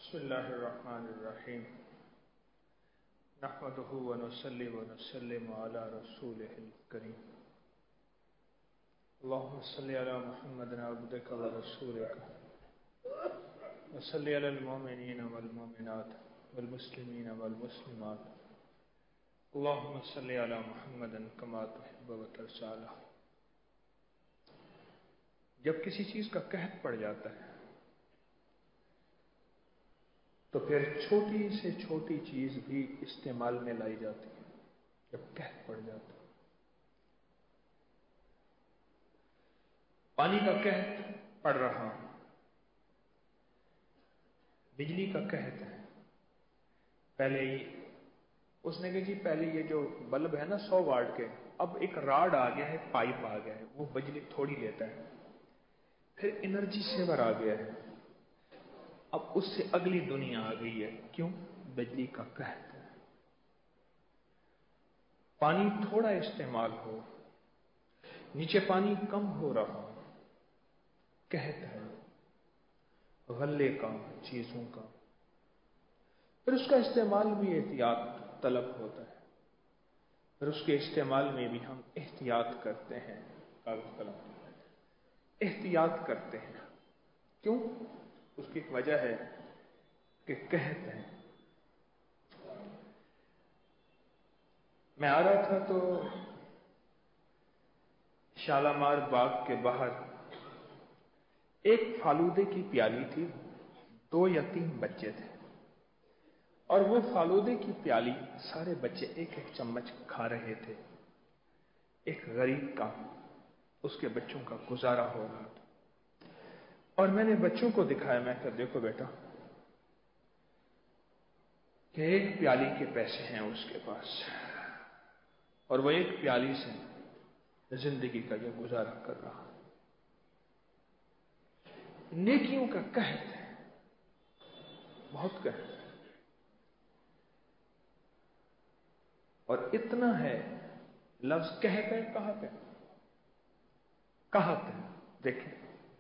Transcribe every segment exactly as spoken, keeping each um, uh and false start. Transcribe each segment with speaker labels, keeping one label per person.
Speaker 1: بسم اللہ الرحمن الرحیم نحمده ونصلی ونسلم علی رسوله الکریم اللهم صل علی محمد عبدک ورسولک وصلی علی المؤمنین والمؤمنات والمسلمین والمسلمات اللهم صل علی محمد کما تحب وترضى. جب کسی چیز کا قحط پڑ جاتا ہے تو پھر چھوٹی سے چھوٹی چیز بھی استعمال میں لائی جاتی ہے. جب قحط پڑ جاتا ہے، پانی کا قحط پڑ رہا، بجلی کا قحط ہے. پہلے ہی اس نے کہا جی پہلے یہ جو بلب ہے نا سو واٹ کے، اب ایک راڈ آ گیا ہے، پائپ آ گیا ہے، وہ بجلی تھوڑی لیتا ہے. پھر انرجی سیور آ گیا ہے، اب اس سے اگلی دنیا آ گئی ہے. کیوں؟ بجلی کا قحط ہے. پانی تھوڑا استعمال ہو، نیچے پانی کم ہو رہا، قحط ہے غلے کا، چیزوں کا. پھر اس کا استعمال بھی احتیاط طلب ہوتا ہے. پھر اس کے استعمال میں بھی ہم احتیاط کرتے ہیں. کاغذ قلم احتیاط کرتے ہیں. کیوں؟ اس کی ایک وجہ ہے کہ قحط ہے. میں آ رہا تھا تو شالامار باغ کے باہر ایک فالودے کی پیالی تھی. دو یا تین بچے تھے اور وہ فالودے کی پیالی سارے بچے ایک ایک چمچ کھا رہے تھے. ایک غریب کا، اس کے بچوں کا گزارا ہو رہا تھا. اور میں نے بچوں کو دکھایا، میں کہ دیکھو بیٹا کہ ایک پیالی کے پیسے ہیں اس کے پاس اور وہ ایک پیالی سے زندگی کا یہ گزارا کر رہا. نیکیوں کا قحط ہے، بہت قحط ہے. اور اتنا ہے، لفظ قحط ہے، قحط ہے، قحط ہے. دیکھیں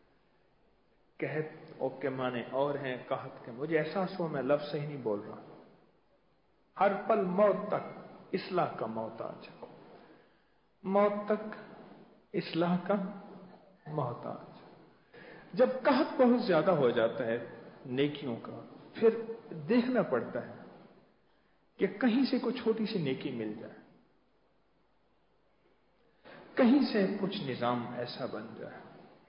Speaker 1: قحط او کے معنی اور ہیں، قحط کے مجھے احساس ہوا میں لفظ صحیح نہیں بول رہا. ہر پل موت تک اصلاح کا محتاج، موت تک اصلاح کا محتاج. جب قحط بہت زیادہ ہو جاتا ہے نیکیوں کا، پھر دیکھنا پڑتا ہے کہ کہیں سے کوئی چھوٹی سی نیکی مل جائے، کہیں سے کچھ نظام ایسا بن جائے.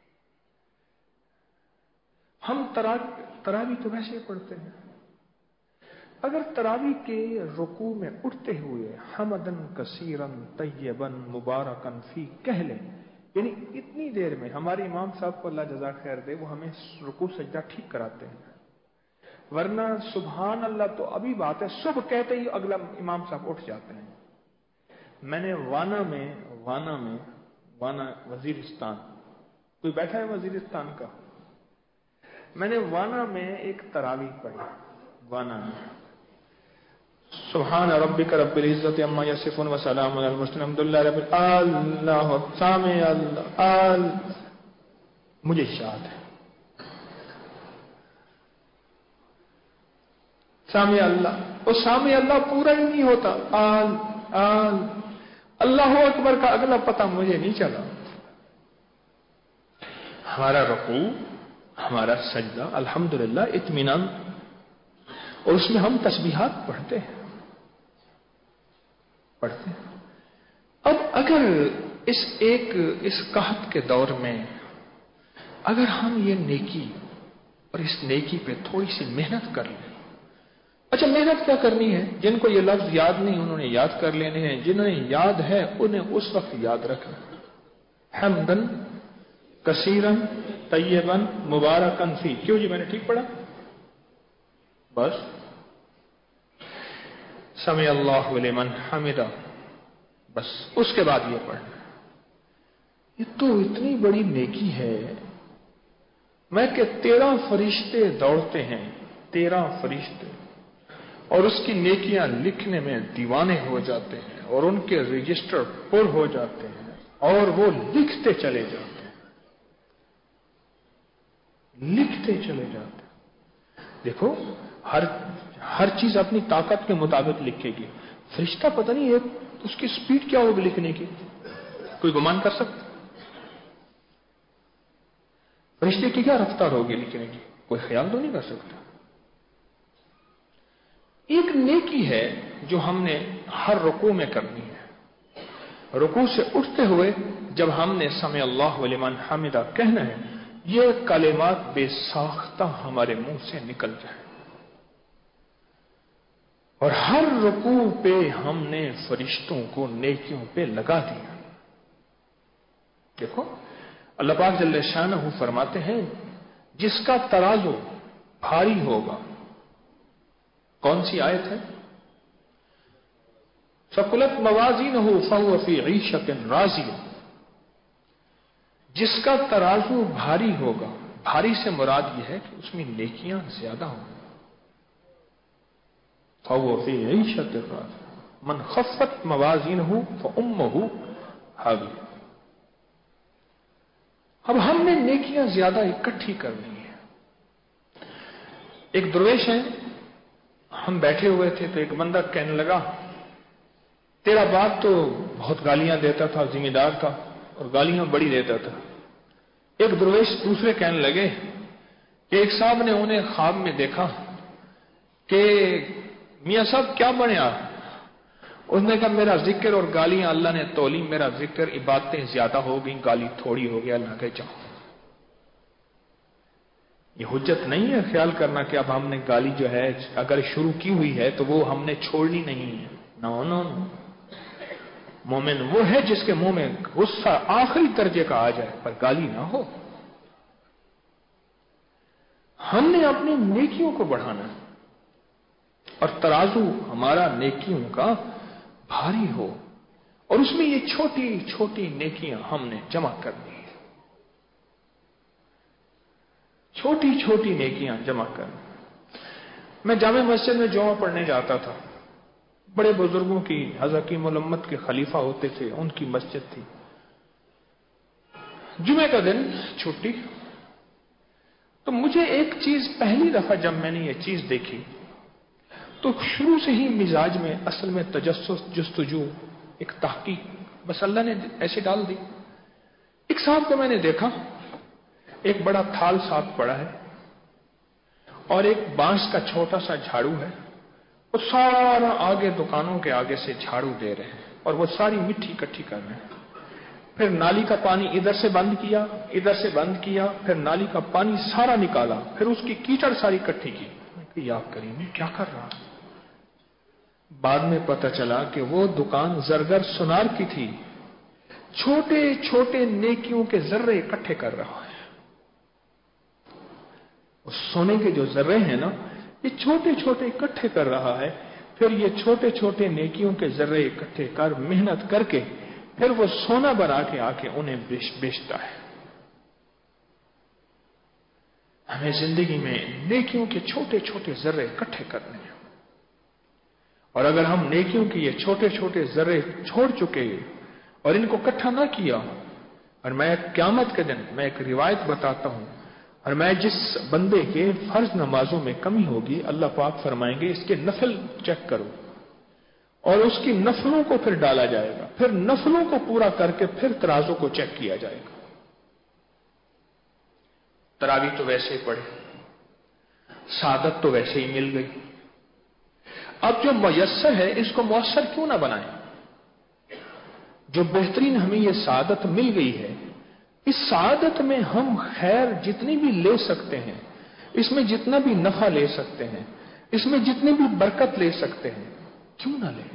Speaker 1: ہم تراوی تو ویسے پڑھتے ہیں، اگر تراوی کے رکوع میں اٹھتے ہوئے حمدن کثیرن طیبن مبارکن فی کہہ لیں، یعنی اتنی دیر میں ہمارے امام صاحب کو اللہ جزاک خیر دے، وہ ہمیں رکوع سجدہ ٹھیک کراتے ہیں. ورنہ سبحان اللہ تو ابھی بات ہے، صبح کہتے ہی اگلا امام صاحب اٹھ جاتے ہیں. میں نے وانا میں وانا میں وانا وزیرستان، کوئی بیٹھا ہے وزیرستان کا؟ میں نے وانا میں ایک تراوی پڑھی. وانا میں سبحان ربک رب العزت عما یصفون وسلام علی المرسلین الحمد للہ رب اللہ سامع اللہ آل. مجھے یاد ہے سامع اللہ، وہ سامع اللہ پورا ہی نہیں ہوتا. آل آل اللہ اکبر کا اگلا پتہ مجھے نہیں چلا. ہمارا رکوع، ہمارا سجدہ الحمدللہ اطمینان، اور اس میں ہم تسبیحات پڑھتے ہیں پڑھتے ہیں اب اگر اس ایک اس قحط کے دور میں اگر ہم یہ نیکی اور اس نیکی پہ تھوڑی سی محنت کر لیں. اچھا محنت کیا کرنی ہے؟ جن کو یہ لفظ یاد نہیں انہوں نے یاد کر لینے ہیں، جنہیں یاد ہے انہیں اس وقت یاد رکھنا. حمدن کثیرن طیبن مبارکن فی. کیوں جی میں نے ٹھیک پڑھا؟ بس سمع اللہ لمن حمدہ، بس اس کے بعد یہ پڑھنا. یہ تو اتنی بڑی نیکی ہے میں کہ تیرہ فرشتے دوڑتے ہیں، تیرہ فرشتے، اور اس کی نیکیاں لکھنے میں دیوانے ہو جاتے ہیں اور ان کے رجسٹر پر ہو جاتے ہیں اور وہ لکھتے چلے جاتے ہیں، لکھتے چلے جاتے ہیں. دیکھو ہر ہر چیز اپنی طاقت کے مطابق لکھے گی. فرشتہ پتہ نہیں ایک اس کی سپیڈ کیا ہوگی لکھنے کی, کوئی گمان کر سکتا؟ فرشتے کی کیا رفتار ہوگی لکھنے کی, کوئی خیال تو نہیں کر سکتا. ایک نیکی ہے جو ہم نے ہر رکوع میں کرنی ہے. رکوع سے اٹھتے ہوئے جب ہم نے سمع اللہ ولمن حمدہ کہنا ہے, یہ کلمات بے ساختہ ہمارے منہ سے نکل جائیں. اور ہر رکوع پہ ہم نے فرشتوں کو نیکیوں پہ لگا دیا. دیکھو اللہ پاک جل شانہ فرماتے ہیں جس کا ترازو بھاری ہوگا. کون سی آیت ہے؟ ثقلت موازینہ فہو فی عیشۃ راضیہ. جس کا ترازو بھاری ہوگا, بھاری سے مراد یہ ہے کہ اس میں نیکیاں زیادہ ہوں. فہو فی عیشۃ راضیہ من خفت موازینہ فامہ ہاویہ. اب ہم نے نیکیاں زیادہ اکٹھی کرنی ہے. ایک درویش ہے, ہم بیٹھے ہوئے تھے تو ایک بندہ کہنے لگا تیرا باپ تو بہت گالیاں دیتا تھا, ذمہ دار تھا اور گالیاں بڑی دیتا تھا. ایک درویش دوسرے کہنے لگے کہ ایک صاحب نے انہیں خواب میں دیکھا کہ میاں صاحب کیا بنے آپ؟ اس نے کہا میرا ذکر اور گالیاں اللہ نے تولی, میرا ذکر عبادتیں زیادہ ہو گئیں, گالی تھوڑی ہو گیا. اللہ کہ جاؤ. یہ حجت نہیں ہے خیال کرنا کہ اب ہم نے گالی جو ہے اگر شروع کی ہوئی ہے تو وہ ہم نے چھوڑنی نہیں ہے. نو نو نو مومن وہ ہے جس کے منہ میں غصہ آخری درجے کا آ جائے پر گالی نہ ہو. ہم نے اپنی نیکیوں کو بڑھانا ہے اور ترازو ہمارا نیکیوں کا بھاری ہو, اور اس میں یہ چھوٹی چھوٹی نیکیاں ہم نے جمع کرنی ہے. چھوٹی چھوٹی نیکیاں جمع کرنی. میں جامع مسجد میں جمعہ پڑھنے جاتا تھا. بڑے بزرگوں کی حضرت حکیم الامت کے خلیفہ ہوتے تھے, ان کی مسجد تھی. جمعے کا دن چھٹی. تو مجھے ایک چیز پہلی دفعہ جب میں نے یہ چیز دیکھی تو شروع سے ہی مزاج میں اصل میں تجسس, جستجو, ایک تحقیق بس اللہ نے ایسے ڈال دی. ایک صاحب کو میں نے دیکھا, ایک بڑا تھال ساتھ پڑا ہے اور ایک بانس کا چھوٹا سا جھاڑو ہے. وہ سارا آگے دکانوں کے آگے سے جھاڑو دے رہے ہیں اور وہ ساری مٹی اکٹھی کر رہے ہیں. پھر نالی کا پانی ادھر سے بند کیا, ادھر سے بند کیا, پھر نالی کا پانی سارا نکالا, پھر اس کی کیچڑ ساری اکٹھی کی. یا کریم کیا کر رہا؟ بعد میں پتہ چلا کہ وہ دکان زرگر سنار کی تھی. چھوٹے چھوٹے نیکیوں کے ذرے اکٹھے کر رہا ہے. اس سونے کے جو ذرے ہیں نا, یہ چھوٹے چھوٹے اکٹھے کر رہا ہے. پھر یہ چھوٹے چھوٹے نیکیوں کے ذرے اکٹھے کر محنت کر کے پھر وہ سونا بنا کے آ کے انہیں بیچتا ہے. ہمیں زندگی میں نیکیوں کے چھوٹے چھوٹے ذرے اکٹھے کرنے ہیں, اور اگر ہم نیکیوں کے یہ چھوٹے چھوٹے ذرے چھوڑ چکے اور ان کو اکٹھا نہ کیا, اور میں قیامت کے دن میں ایک روایت بتاتا ہوں, اور میں جس بندے کے فرض نمازوں میں کمی ہوگی اللہ پاک فرمائیں گے اس کے نفل چیک کرو, اور اس کی نفلوں کو پھر ڈالا جائے گا, پھر نفلوں کو پورا کر کے پھر ترازو کو چیک کیا جائے گا. تراویح تو ویسے ہی پڑھی, سعادت تو ویسے ہی مل گئی. اب جو میسر ہے اس کو مؤثر کیوں نہ بنائیں؟ جو بہترین ہمیں یہ سعادت مل گئی ہے, اس سعادت میں ہم خیر جتنی بھی لے سکتے ہیں, اس میں جتنا بھی نفع لے سکتے ہیں, اس میں جتنی بھی برکت لے سکتے ہیں, کیوں نہ لیں؟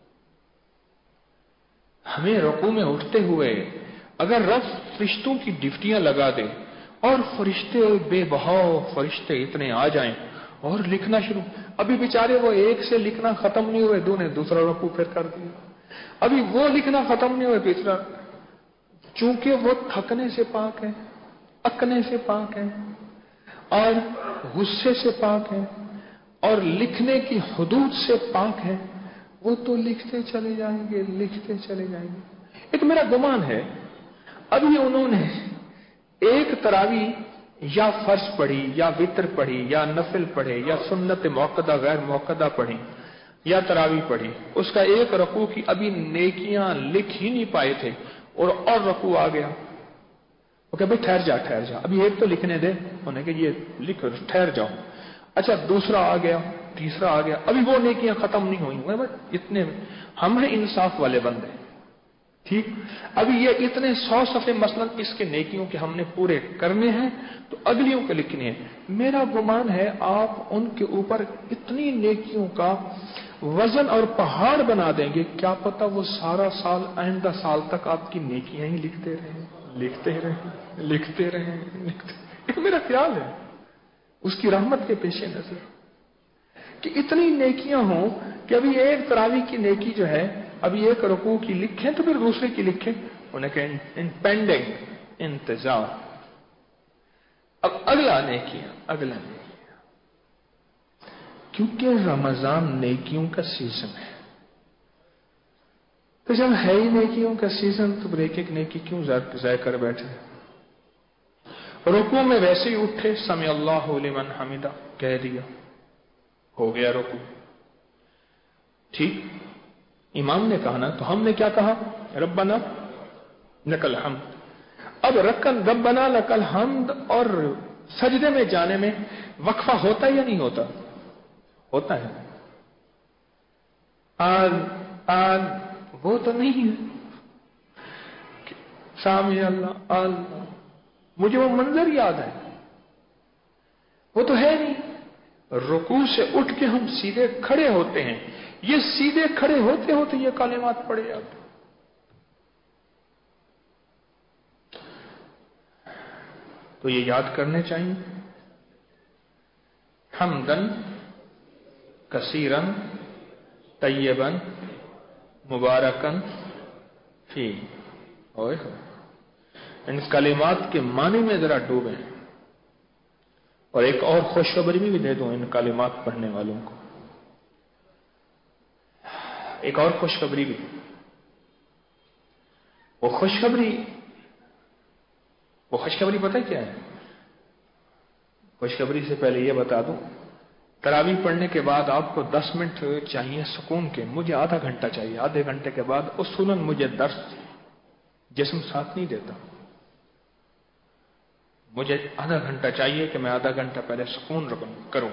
Speaker 1: ہمیں رکوع میں اٹھتے ہوئے اگر رب فرشتوں کی ڈیوٹیاں لگا دے اور فرشتے بے بہاؤ فرشتے اتنے آ جائیں اور لکھنا شروع, ابھی بیچارے وہ ایک سے لکھنا ختم نہیں ہوئے, دو نے دوسرا رکوع پھر کر دیا, ابھی وہ لکھنا ختم نہیں ہوئے تیسرا, چونکہ وہ تھکنے سے پاک ہے, اکنے سے پاک ہے, اور غصے سے پاک ہے, اور لکھنے کی حدود سے پاک ہے, وہ تو لکھتے چلے جائیں گے, لکھتے چلے جائیں گے. ایک میرا گمان ہے ابھی انہوں نے ایک تراویح یا فرض پڑھی یا وتر پڑھی یا نفل پڑھے یا سنت موقدہ غیر موقدہ پڑھی یا تراویح پڑھی، اس کا ایک رکوع کی ابھی نیکیاں لکھ ہی نہیں پائے تھے اور اور رکوع آ گیا، وہ کہ بھائی ٹھہر جا ٹھہر جا ابھی ایک تو لکھنے دے، انہوں نے کہ یہ لکھ ٹھہر جاؤ، اچھا دوسرا آ گیا، تیسرا آ گیا، ابھی وہ نیکیاں ختم نہیں ہوئی، اتنے ہم ہیں انصاف والے بندے، ٹھیک، ابھی یہ اتنے سو صفحے مثلا اس کے نیکیوں کے ہم نے پورے کرنے ہیں تو اگلیوں کے لکھنے ہیں۔ میرا گمان ہے آپ ان کے اوپر اتنی نیکیوں کا وزن اور پہاڑ بنا دیں گے، کیا پتہ وہ سارا سال آئندہ سال تک آپ کی نیکیاں ہی لکھتے رہیں لکھتے رہیں لکھتے رہیں لکھتے یہ میرا خیال ہے اس کی رحمت کے پیش نظر کہ اتنی نیکیاں ہوں کہ ابھی ایک تراویح کی نیکی جو ہے ابھی ایک رکوع کی لکھیں تو پھر دوسرے کی لکھیں، انہیں کہ ان پینڈنگ انتظار، اب اگلا نیکیاں اگلا نیکیاں، کیونکہ رمضان نیکیوں کا سیزن ہے، تو جب ہے ہی نیکیوں کا سیزن تو ایک ایک نیکی کیوں ضائع کر بیٹھے؟ رکوع میں ویسے ہی اٹھے، سمع اللہ لمن حمدہ کہہ دیا، ہو گیا رکوع، ٹھیک، امام نے کہا نا تو ہم نے کیا کہا؟ ربنا لکل حمد۔ اب رکن ربنا لکل حمد اور سجدے میں جانے میں وقفہ ہوتا یا نہیں ہوتا؟ ہوتا ہے، آل آل وہ تو نہیں ہے، سامع اللہ اللہ، مجھے وہ منظر یاد ہے، وہ تو ہے نہیں، رکوع سے اٹھ کے ہم سیدھے کھڑے ہوتے ہیں، یہ سیدھے کھڑے ہوتے ہوتے یہ کلمات پڑے جاتے، تو یہ یاد کرنے چاہیے، حمدن کثیرن طیبن مبارکن فی، اوئے ان کلمات کے معنی میں ذرا ڈوبیں، اور ایک اور خوشخبری بھی دے دوں ان کلمات پڑھنے والوں کو، ایک اور خوشخبری بھی، وہ خوشخبری وہ خوشخبری پتہ کیا ہے؟ خوشخبری سے پہلے یہ بتا دوں، تراویح پڑھنے کے بعد آپ کو دس منٹ چاہیے سکون کے، مجھے آدھا گھنٹہ چاہیے، آدھے گھنٹے کے بعد اصولاً مجھے درس جسم ساتھ نہیں دیتا، مجھے آدھا گھنٹہ چاہیے کہ میں آدھا گھنٹہ پہلے سکون کروں،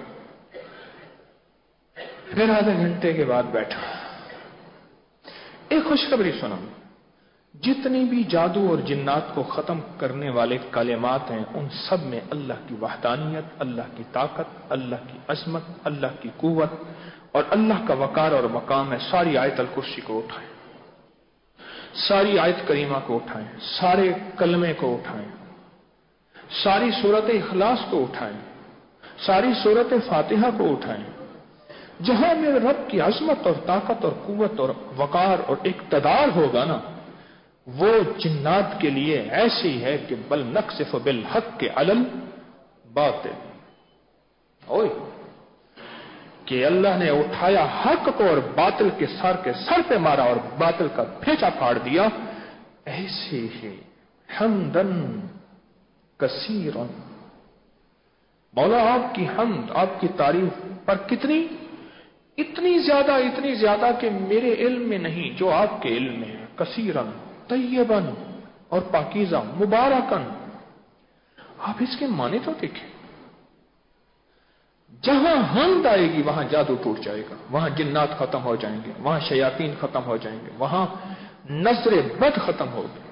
Speaker 1: پھر آدھے گھنٹے کے بعد بیٹھا۔ ایک خوشخبری سنا، جتنی بھی جادو اور جنات کو ختم کرنے والے کلمات ہیں ان سب میں اللہ کی وحدانیت، اللہ کی طاقت، اللہ کی عظمت، اللہ کی قوت اور اللہ کا وقار اور مقام ہے۔ ساری آیت الکرسی کو اٹھائیں، ساری آیت کریمہ کو اٹھائیں، سارے کلمے کو اٹھائیں، ساری سورت اخلاص کو اٹھائیں، ساری سورت فاتحہ کو اٹھائیں، جہاں میرے رب کی عظمت اور طاقت اور قوت اور وقار اور اقتدار ہوگا نا، وہ جنات کے لیے ایسی ہے کہ بل نقصف بالحق کے علل باطل، اوئے کہ اللہ نے اٹھایا حق کو اور باطل کے سر کے سر پہ مارا اور باطل کا پھیچا پھاڑ دیا، ایسے ہی حمدن کثیرا، مولا آپ کی حمد آپ کی تعریف پر کتنی، اتنی زیادہ اتنی زیادہ کہ میرے علم میں نہیں جو آپ کے علم میں ہے، کثیرن طیبن اور پاکیزہ مبارکن، آپ اس کے معنی تو دیکھیں، جہاں حمد آئے گی وہاں جادو ٹوٹ جائے گا، وہاں جنات ختم ہو جائیں گے، وہاں شیاطین ختم ہو جائیں گے، وہاں نظر بد ختم ہوگی۔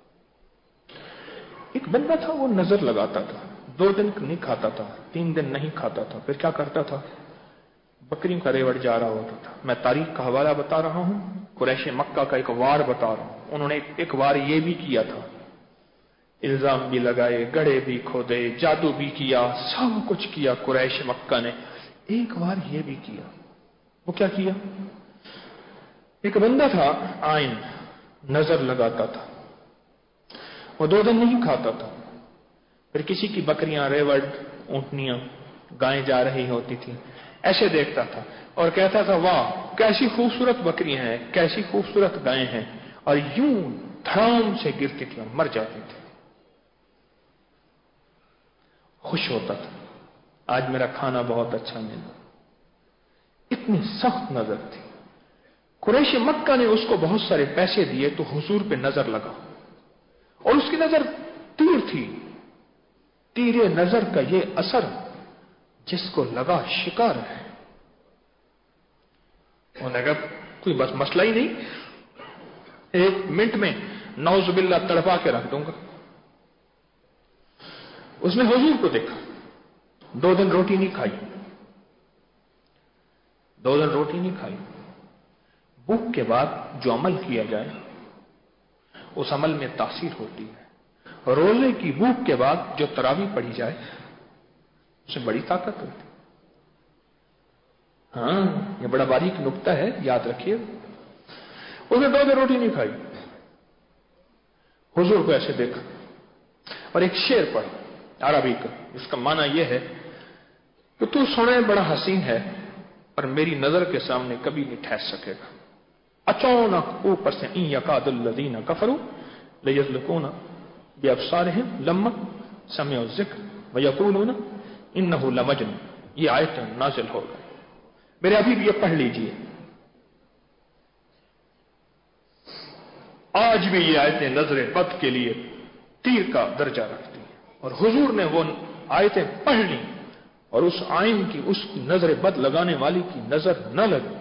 Speaker 1: ایک بندہ تھا وہ نظر لگاتا تھا، دو دن نہیں کھاتا تھا، تین دن نہیں کھاتا تھا، پھر کیا کرتا تھا؟ بکریوں کا ریوڑ جا رہا ہوتا تھا۔ میں تاریخ کا حوالہ بتا رہا ہوں، قریش مکہ کا ایک وار بتا رہا ہوں، انہوں نے ایک وار یہ بھی کیا تھا، الزام بھی لگائے، گڑھے بھی کھودے، جادو بھی کیا، سب کچھ کیا قریش مکہ نے، ایک بار یہ بھی کیا۔ وہ کیا کیا؟ ایک بندہ تھا آئین نظر لگاتا تھا، وہ دو دن نہیں کھاتا تھا، پھر کسی کی بکریاں، ریوڑ، اونٹنیاں، گائیں جا رہی ہوتی تھی، ایسے دیکھتا تھا اور کہتا تھا واہ کیسی خوبصورت بکریاں ہیں، کیسی خوبصورت گائیں ہیں، اور یوں دھڑام سے گرتی تھی اور مر جاتی تھی۔ خوش ہوتا تھا، آج میرا کھانا بہت اچھا ملا. اتنی سخت نظر تھی. قریش مکہ نے اس کو بہت سارے پیسے دیے تو حضور پہ نظر لگا، اور اس کی نظر تیر تھی. تیرے نظر کا یہ اثر جس کو لگا شکار ہے. انہوں نے کہا کوئی بس مسئلہ ہی نہیں، ایک منٹ میں نعوذ باللہ تڑپا کے رکھ دوں گا. اس نے حضور کو دیکھا، دو دن روٹی نہیں کھائی، دو دن روٹی نہیں کھائی. بھوک کے بعد جو عمل کیا جائے اس عمل میں تاثیر ہوتی ہے. روزے کی بھوک کے بعد جو تراویح پڑھی جائے اس میں بڑی طاقت ہوتی ہے. ہاں یہ بڑا باریک نقطہ ہے، یاد رکھیے. اس نے دو دن روٹی نہیں کھائی، حضور کو ایسے دیکھا اور ایک شعر پڑھا عربی کا، جس کا معنی یہ ہے کہ تو سنے بڑا حسین ہے اور میری نظر کے سامنے کبھی نہیں ٹھہر سکے گا. اچانک اوپر سے ان یکاد الذین کفروا لیزلقون بابصارہم لما سمعوا الذکر ویقولون انہ لمجنون. یہ آیت نازل ہو گئی. میرے ابھی بھی یہ پڑھ لیجئے. آج بھی یہ آیتیں نظر بد کے لیے تیر کا درجہ رکھتی ہیں، اور حضور نے وہ آیتیں پڑھ لی اور اس آئین کی، اس نظر بد لگانے والی کی نظر نہ لگی.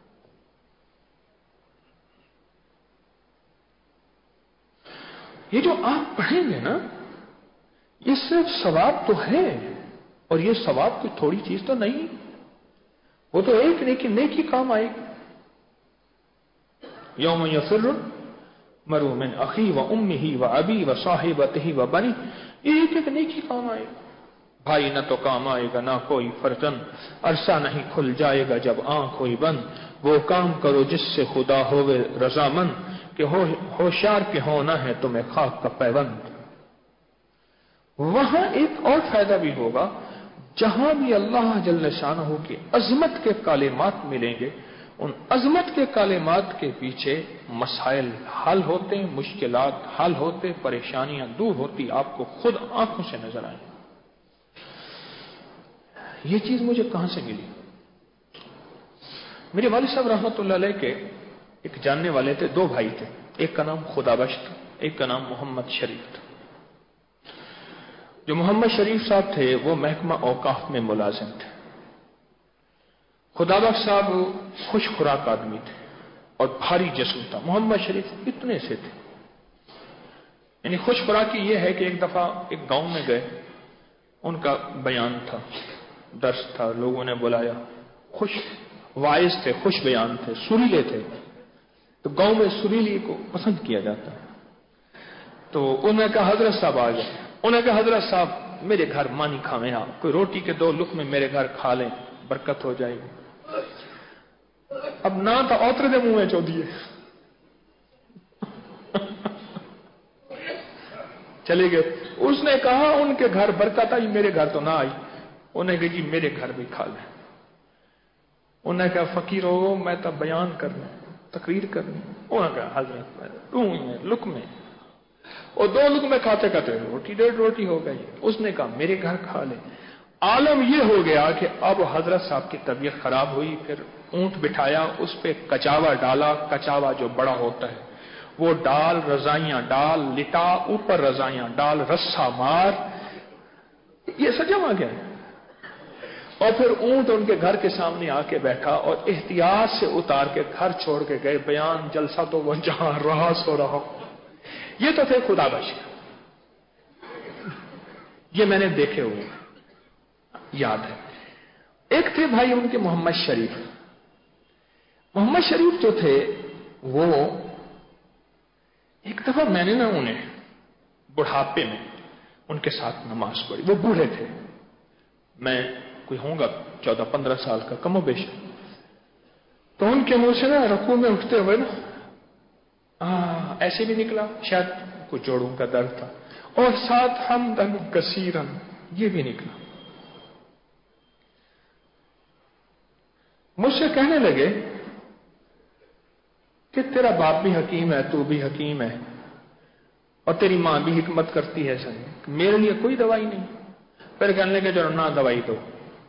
Speaker 1: یہ جو آپ پڑھیں گے نا، یہ صرف ثواب تو ہے، اور یہ ثواب کوئی تھوڑی چیز تو نہیں، وہ تو ایک نیکی نیکی کام آئے گی. یوم یفر المرء من اخیہ و امہ و ابیہ و صاحبتہ و بنیہ، یہ ایک ایک نیکی کام آئے گا. بھائی نہ تو کام آئے گا نہ کوئی فرزند، عرصہ نہیں کھل جائے گا جب آنکھ ہوئی بند. وہ کام کرو جس سے خدا ہوئے رضامند، کہ ہوشیار کے ہونا ہے تمہیں خاک کا پیوند. وہاں ایک اور فائدہ بھی ہوگا، جہاں بھی اللہ جل شانہ کی عظمت کے کلمات ملیں گے، ان عظمت کے کلمات کے پیچھے مسائل حل ہوتے، مشکلات حل ہوتے، پریشانیاں دور ہوتی، آپ کو خود آنکھوں سے نظر آئیں. یہ چیز مجھے کہاں سے ملی؟ میرے والد صاحب رحمۃ اللہ علیہ کے ایک جاننے والے تھے، دو بھائی تھے، ایک کا نام خدا بخش تھا، ایک کا نام محمد شریف تھا. جو محمد شریف صاحب تھے وہ محکمہ اوقاف میں ملازم تھے. خدا بخش صاحب خوش خوراک آدمی تھے اور بھاری جسم تھا. محمد شریف اتنے سے تھے، یعنی خوش خوراکی یہ ہے کہ ایک دفعہ ایک گاؤں میں گئے، ان کا بیان تھا، درس تھا، لوگوں نے بلایا، خوش وائز تھے، خوش بیان تھے، سریلے تھے. تو گاؤں میں سریلی کو پسند کیا جاتا ہے. تو انہوں نے کہا حضرت صاحب آ گئے. انہوں نے کہا حضرت صاحب میرے گھر مانی کھاویں، آپ کوئی روٹی کے دو لقمے میرے گھر کھا لیں، برکت ہو جائے گی. اب نہ تھا اوتر دے منہ میں چو دیے چلے گئے. اس نے کہا ان کے گھر برکت آئی، میرے گھر تو نہ آئی. انہوں نے کہا جی میرے گھر بھی کھا لیں. انہوں نے کہا فقیر ہو، میں تو بیان کرنا، تقریر کرنی. انہوں نے کہا حضرت میں میں لقمے، اور دو لقمے کھاتے کھاتے روٹی ڈیڑھ روٹی ہو گئی. اس نے کہا میرے گھر کھا لیں. عالم یہ ہو گیا کہ اب حضرت صاحب کی طبیعت خراب ہوئی. پھر اونٹ بٹھایا، اس پہ کچاوا ڈالا، کچاوا جو بڑا ہوتا ہے وہ ڈال، رضائیاں ڈال، لٹا، اوپر رضائیاں ڈال، رسا مار، یہ سجا آ گیا. اور پھر اونٹ ان کے گھر کے سامنے آ کے بیٹھا اور احتیاط سے اتار کے گھر چھوڑ کے گئے. بیان جلسہ تو وہ جہاں رہا سو رہا. یہ تو تھے خدا بخش، یہ میں نے دیکھے ہوئے یاد ہے. ایک تھے بھائی ان کے محمد شریف. محمد شریف جو تھے وہ ایک دفعہ میں نے نا انہیں بڑھاپے میں ان کے ساتھ نماز پڑھی. وہ بوڑھے تھے، میں کوئی ہوں گا چودہ پندرہ سال کا کم و بیش. تو ان کے منہ سے نا رکوع میں اٹھتے ہوئے نا آہ ایسے بھی نکلا، شاید کوئی جوڑوں کا درد تھا، اور ساتھ حمدن کثیرن یہ بھی نکلا. مجھ سے کہنے لگے کہ تیرا باپ بھی حکیم ہے، تو بھی حکیم ہے، اور تیری ماں بھی حکمت کرتی ہے. سن میرے لیے کوئی دوائی نہیں. پھر کہنے لگے جو نہ دوائی دو،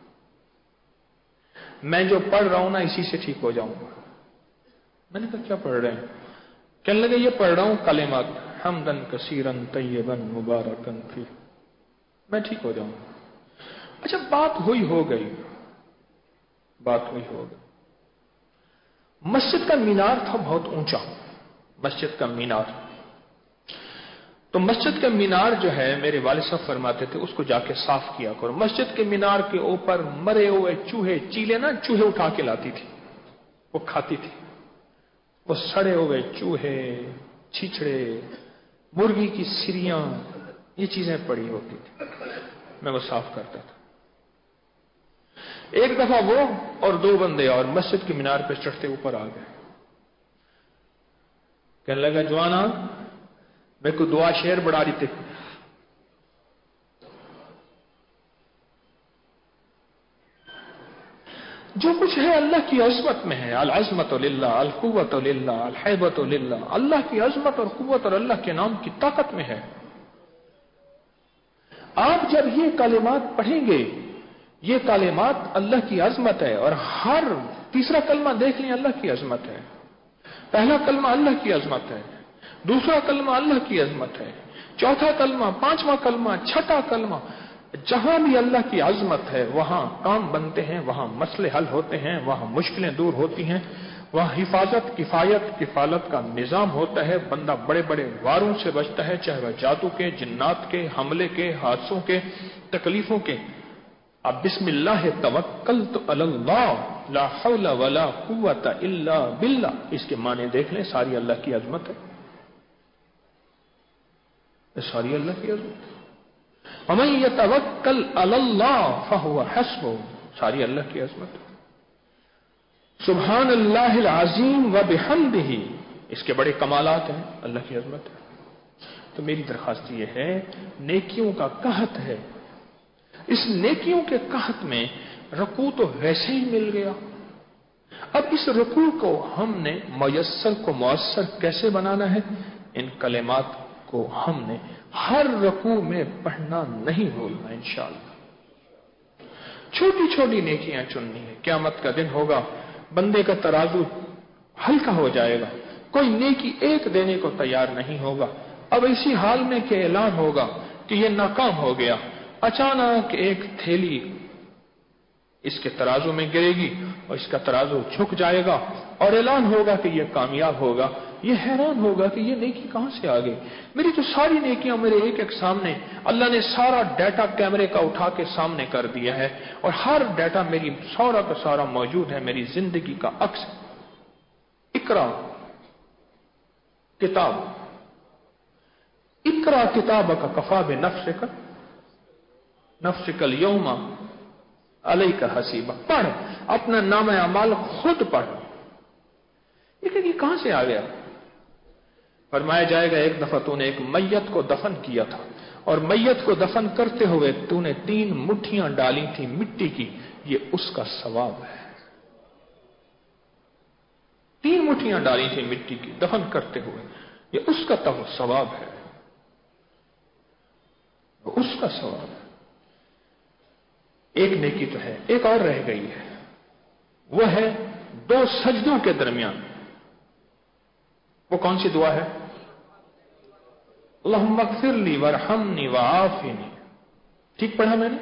Speaker 1: میں جو پڑھ رہا ہوں نا اسی سے ٹھیک ہو جاؤں گا۔ میں نے کہا کیا پڑھ رہے ہیں؟ کہنے لگے یہ پڑھ رہا ہوں کلمات حمدن کثیرن طیبن مبارکن فی، میں ٹھیک ہو جاؤں گا۔ اچھا بات ہوئی ہو گئی، بات ہوئی ہو گئی۔ مسجد کا مینار تھا بہت اونچا، مسجد کا مینار، تو مسجد کا مینار جو ہے میرے والد صاحب فرماتے تھے اس کو جا کے صاف کیا کرو۔ مسجد کے مینار کے اوپر مرے ہوئے چوہے، چیلے نا چوہے اٹھا کے لاتی تھی، وہ کھاتی تھی، وہ سڑے ہوئے چوہے، چھچڑے، مرغی کی سریاں، یہ چیزیں پڑی ہوتی تھی، میں وہ صاف کرتا تھا۔ ایک دفعہ وہ اور دو بندے اور مسجد کے مینار پہ چڑھتے اوپر آ گئے، کہنے لگا جوانا میں کو دعا شعر بڑھا رہی تھی، جو کچھ ہے اللہ کی عظمت میں ہے، العظمت للہ، القوت للہ، الحیبت للہ، اللہ کی عظمت اور قوت اور اللہ کے نام کی طاقت میں ہے۔ آپ جب یہ کلمات پڑھیں گے، یہ کلمات اللہ کی عظمت ہے، اور ہر تیسرا کلمہ دیکھ لیں اللہ کی عظمت ہے، پہلا کلمہ اللہ کی عظمت ہے، دوسرا کلمہ اللہ کی عظمت ہے، چوتھا کلمہ، پانچواں کلمہ، چھٹا کلمہ، جہاں بھی اللہ کی عظمت ہے وہاں کام بنتے ہیں، وہاں مسئلے حل ہوتے ہیں، وہاں مشکلیں دور ہوتی ہیں، وہاں حفاظت، کفایت، کفالت کا نظام ہوتا ہے، بندہ بڑے بڑے واروں سے بچتا ہے، چاہے وہ جادو کے، جنات کے، حملے کے، حادثوں کے، تکلیفوں کے۔ اب بسم اللہ توکلت علی اللہ لا حول ولا قوت الا باللہ، اس کے معنی دیکھ لیں، ساری اللہ کی عظمت ہے، ساری اللہ کی عظمت ہے۔ ومن یتوکل علی اللہ فہو حسبہ، ساری اللہ کی عظمت ہے۔ سبحان اللہ العظیم وبحمدہ، اس کے بڑے کمالات ہیں، اللہ کی عظمت ہے۔ تو میری درخواست یہ ہے، نیکیوں کا قحط ہے، اس نیکیوں کے قحط میں رکوع تو ویسے ہی مل گیا، اب اس رکوع کو ہم نے میسر کو مؤثر کیسے بنانا ہے؟ ان کلمات کو ہم نے ہر رکوع میں پڑھنا نہیں بھولنا انشاءاللہ۔ چھوٹی چھوٹی نیکیاں چننی ہے، قیامت کا دن ہوگا، بندے کا ترازو ہلکا ہو جائے گا، کوئی نیکی ایک دینے کو تیار نہیں ہوگا۔ اب اسی حال میں کہ اعلان ہوگا کہ یہ ناکام ہو گیا، اچانک ایک تھیلی اس کے ترازو میں گرے گی اور اس کا ترازو جھک جائے گا اور اعلان ہوگا کہ یہ کامیاب ہوگا۔ یہ حیران ہوگا کہ یہ نیکی کہاں سے آ گئی، میری تو ساری نیکیاں میرے ایک ایک سامنے، اللہ نے سارا ڈیٹا کیمرے کا اٹھا کے سامنے کر دیا ہے، اور ہر ڈیٹا میری سارا کا سارا موجود ہے، میری زندگی کا عکس۔ اقرا کتاب، اقرا کتابک کفا بنفسک نفسک اليوم علیک حسیبہ، پڑھ اپنا نام اعمال خود پڑھ۔ یہ کہاں سے آ گیا؟ فرمایا جائے گا ایک دفعہ تو نے ایک میت کو دفن کیا تھا، اور میت کو دفن کرتے ہوئے تو نے تین مٹھیاں ڈالی تھی مٹی کی، یہ اس کا ثواب ہے۔ تین مٹھیاں ڈالی تھی مٹی کی دفن کرتے ہوئے، یہ اس کا تو ثواب ہے، اس کا ثواب ہے۔ ایک نیکی تو ہے، ایک اور رہ گئی ہے، وہ ہے دو سجدوں کے درمیان، وہ کون سی دعا ہے؟ اللہم اغفر لی وارحمنی وعافنی، ٹھیک پڑھا میں نے؟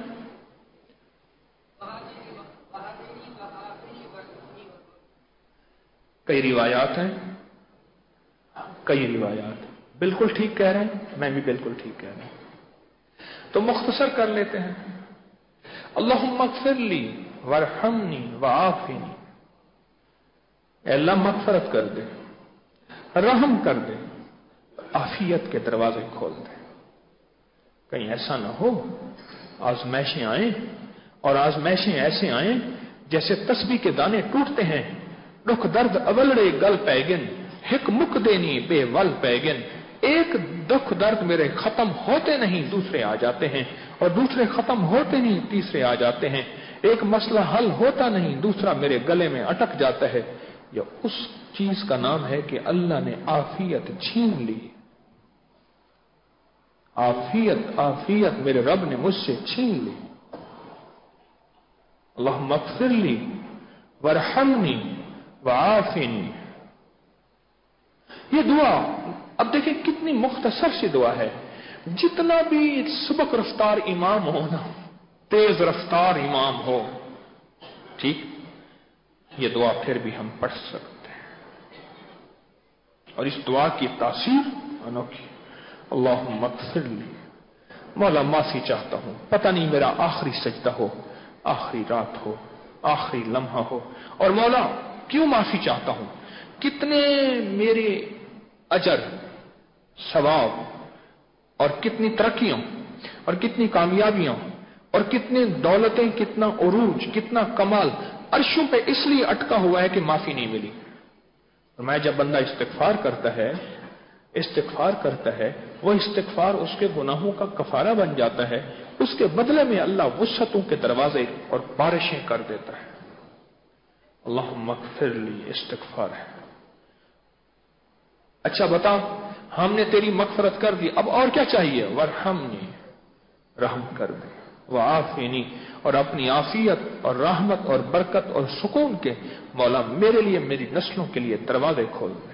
Speaker 1: کئی روایات ہیں، کئی روایات بالکل ٹھیک کہہ رہے ہیں، میں بھی بالکل ٹھیک کہہ رہا ہوں، تو مختصر کر لیتے ہیں۔ اللہم اغفر لی وارحمنی وعافنی، اے اللہ مغفرت کر دے، رحم کر دے، عافیت کے دروازے کھول دے۔ کہیں ایسا نہ ہو آزمائشیں آئیں، اور آزمائشیں ایسے آئیں جیسے تسبیح کے دانے ٹوٹتے ہیں، دکھ درد اولڑے گل پیگن، ہک مک دینی بے ول پیگن، ایک دکھ درد میرے ختم ہوتے نہیں دوسرے آ جاتے ہیں، اور دوسرے ختم ہوتے نہیں تیسرے آ جاتے ہیں، ایک مسئلہ حل ہوتا نہیں دوسرا میرے گلے میں اٹک جاتا ہے۔ یہ اس چیز کا نام ہے کہ اللہ نے عافیت چھین لی، आफियत आफियत मेरे रब ने मुझसे छीन ली। अल्लाहुम्मा अग़फ़िरली वरहमनी वआफ़िनी। ये दुआ अब देखें कितनी मुख्तसर सी दुआ है। जितना भी सुबक रफ्तार इमाम हो ना, तेज रफ्तार इमाम हो, ठीक, ये दुआ फिर भी हम पढ़ सकते हैं। और इस दुआ की तासीर अनोखी। अल्लाहुम्मा अग़फ़िरली, मौला माफी चाहता हूं, पता नहीं मेरा आखिरी सजदा हो, आखिरी रात हो, आखिरी लम्हा हो, और मौला क्यों माफी चाहता हूं, कितने मेरे अजर, सवाब और कितनी तरक्कियों और कितनी कामयाबियां और कितनी दौलतें, कितना उरूज, कितना कमाल अर्शों पे इसलिए अटका हुआ है कि माफी नहीं मिली। और मैं जब बंदा इस्तिग़फ़ार करता है, इस्तिग़फ़ार करता है, वो इस्तिग़फ़ार उसके गुनाहों का कफारा बन जाता है। उसके बदले में अल्लाह वुसअतों के दरवाजे और बारिशें कर देता है। अल्लाहुम्मा अग़फ़िरली इस्तिग़फ़ार है। अच्छा बता, हमने तेरी मग़फ़िरत कर दी, अब और क्या चाहिए? वरहमनी, रहम कर दे, वआफ़िनी, और अपनी आफियत और रहमत और बरकत और सुकून के मौला मेरे लिए, मेरी नस्लों के लिए दरवाजे खोल दे।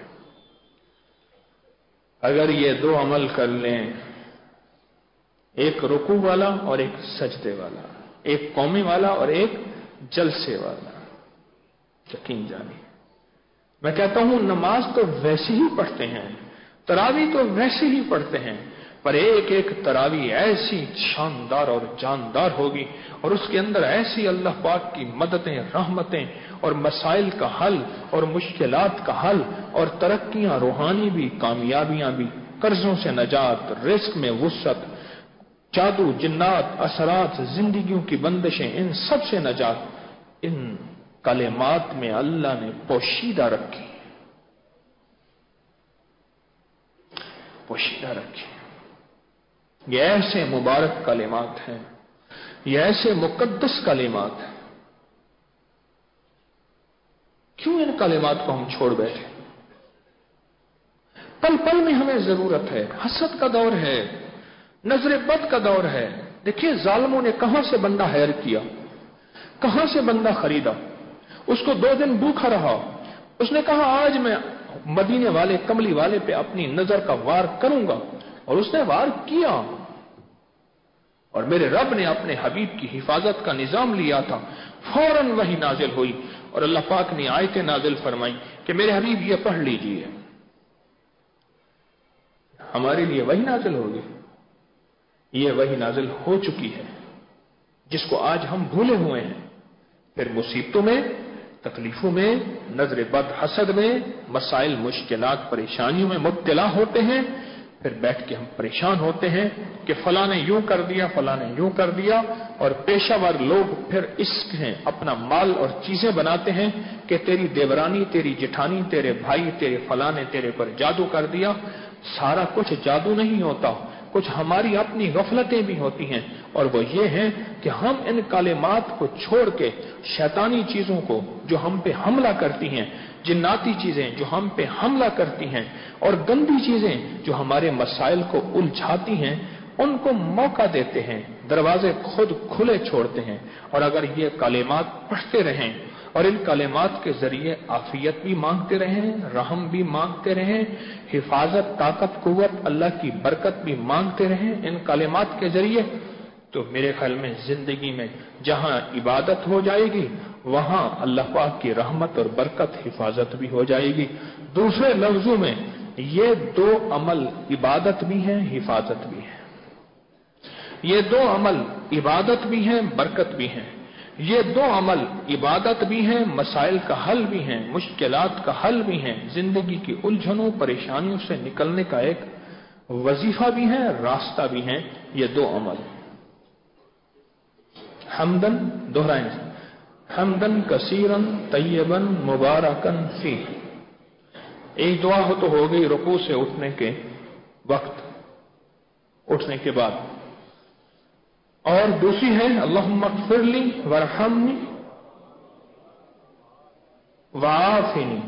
Speaker 1: अगर ये दो अमल कर लें, एक रुकू वाला और एक सजदे वाला, एक कौमे वाला और एक जलसे वाला, यकीन जानिए, मैं कहता हूं नमाज तो वैसे ही पढ़ते हैं, तरावी तो वैसे ही पढ़ते हैं, पर एक एक तरावी ऐसी शानदार और जानदार होगी और उसके अंदर ऐसी अल्लाह पाक की मददें, रहमतें और मसाइल का हल और मुश्किलात का हल और तरक्कियां, रूहानी भी, कामयाबियां भी, कर्जों से नजात, रिस्क में वुसअत, जादू, जिन्नात, असरात, जिंदगियों की बंदिशें, इन सब से नजात इन कलेमात में अल्लाह ने पोशीदा रखी, पोशीदा रखी। ये ऐसे मुबारक कलेमात हैं, ये ऐसे मुकद्दस कलेमात हैं। क्यों इन कलेमात को हम छोड़ बैठे? पल पल में हमें जरूरत है। हसद का दौर है, नजर बद का दौर है। देखिए जालिमों ने कहां से बंदा हायर किया, कहां से बंदा खरीदा, उसको दो दिन भूखा रहा, उसने कहा आज मैं मदीने वाले, कमली वाले पे अपनी नजर का वार करूंगा, और उसने वार किया। और मेरे रब ने अपने हबीब की हिफाजत का निजाम लिया था, फौरन वही नाजिल हुई और अल्लाह पाक ने आयतें नाजिल फरमाई कि मेरे हबीब ये पढ़ लीजिए। हमारे लिए वही नाजिल होगी, ये वही नाजिल हो चुकी है जिसको आज हम भूले हुए हैं। फिर मुसीबतों में, तकलीफों में, नजर बद, हसद में, मसाइल, मुश्किलात, परेशानियों में मुब्तला होते हैं। फिर बैठ के हम परेशान होते हैं कि फलां ने यूं कर दिया, फलां ने यूं कर दिया, और पेशावर लोग फिर इसके अपना माल और चीजें बनाते हैं कि तेरी देवरानी, तेरी जिठानी, तेरे भाई, तेरे फलां ने तेरे पर जादू कर दिया। सारा कुछ जादू नहीं होता, कुछ हमारी अपनी गफलतें भी होती हैं, और वो ये है कि हम इन कालेमात को छोड़ के शैतानी चीजों को जो हम पे हमला करती हैं, जिन्नाती चीजें जो हम पे हमला करती हैं, और गंदी चीजें जो हमारे मसाइल को उलझाती हैं, उनको मौका देते हैं, दरवाजे खुद खुले छोड़ते हैं। और अगर ये कालेमात पढ़ते रहें और इन कलेमात के जरिए आफियत भी मांगते रहें, रहम भी मांगते रहें, हिफाजत, ताकत, कुव्वत, अल्लाह की बरकत भी मांगते रहें इन कलेमात के जरिए, तो मेरे ख्याल में जिंदगी में जहां इबादत हो जाएगी वहां अल्लाह पाक की रहमत और बरकत, हिफाजत भी हो जाएगी। दूसरे लफ्जों में ये दो अमल इबादत भी हैं, हिफाजत भी है। ये दो अमल इबादत भी हैं, बरकत भी हैं। ये दो अमल इबादत भी हैं, मसाइल का हल भी हैं, मुश्किलात का हल भी हैं, जिंदगी की उलझनों, परेशानियों से निकलने का एक वजीफा भी है, रास्ता भी है। ये दो अमल हमदन, दोहराएं, हमदन कसीरन तय्यबन मुबारकन फी। एक दुआ हो तो हो गई रुकू से उठने के वक्त, उठने के बाद, और दूसरी है अल्लाहुम्मा अग़फ़िरली वरहमनी वआफ़िनी।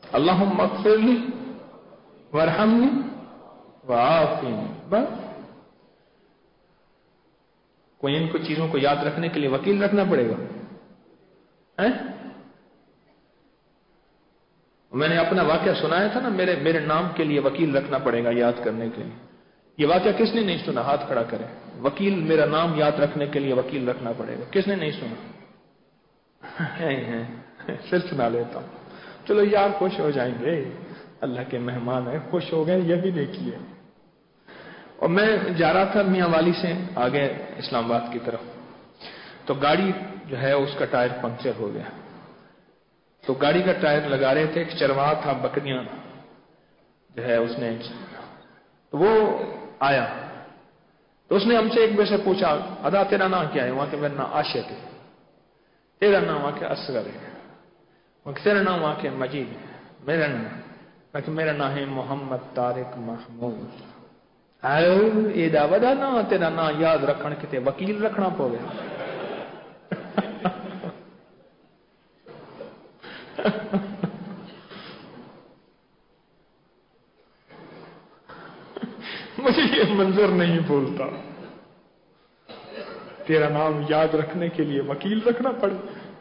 Speaker 1: अल्लाहुम्मा अग़फ़िरली वरहमनी वआफ़िनी। बस کوئی ان کو چیزوں کو یاد رکھنے کے لیے وکیل رکھنا پڑے گا؟ میں نے اپنا واقعہ سنایا تھا نا، میرے میرے نام کے لیے وکیل رکھنا پڑے گا یاد کرنے کے لیے. یہ واقعہ کس نے نہیں سنا؟ ہاتھ کھڑا کرے. وکیل، میرا نام یاد رکھنے کے لیے وکیل رکھنا پڑے گا. کس نے نہیں سنا؟ پھر سنا لیتا ہوں. چلو یار خوش ہو جائیں گے، اللہ کے مہمان ہیں، خوش ہو گئے. یہ بھی دیکھیے. اور میں جا رہا تھا میاں والی سے آگے اسلام آباد کی طرف، تو گاڑی جو ہے اس کا ٹائر پنکچر ہو گیا. تو گاڑی کا ٹائر لگا رہے تھے. ایک چرواہا تھا، بکریاں جو ہے اس نے، تو وہ آیا تو اس نے ہم سے ایک بے سے پوچھا، ادا تیرا نام کیا ہے؟ وہاں کہ میرا نام عاشق ہے. تیرا نام وہاں کہ اصغر ہے. وہاں کہ تیرا نام وہاں کہ مجید ہے. میرا نام کہ میرا نام ہے محمد طارق محمود. یہ وڈا نام تیرا نام یاد رکھنے کے وکیل رکھنا پو گیا. مجھے یہ منظر نہیں بولتا. تیرا نام یاد رکھنے کے لیے وکیل رکھنا پڑے.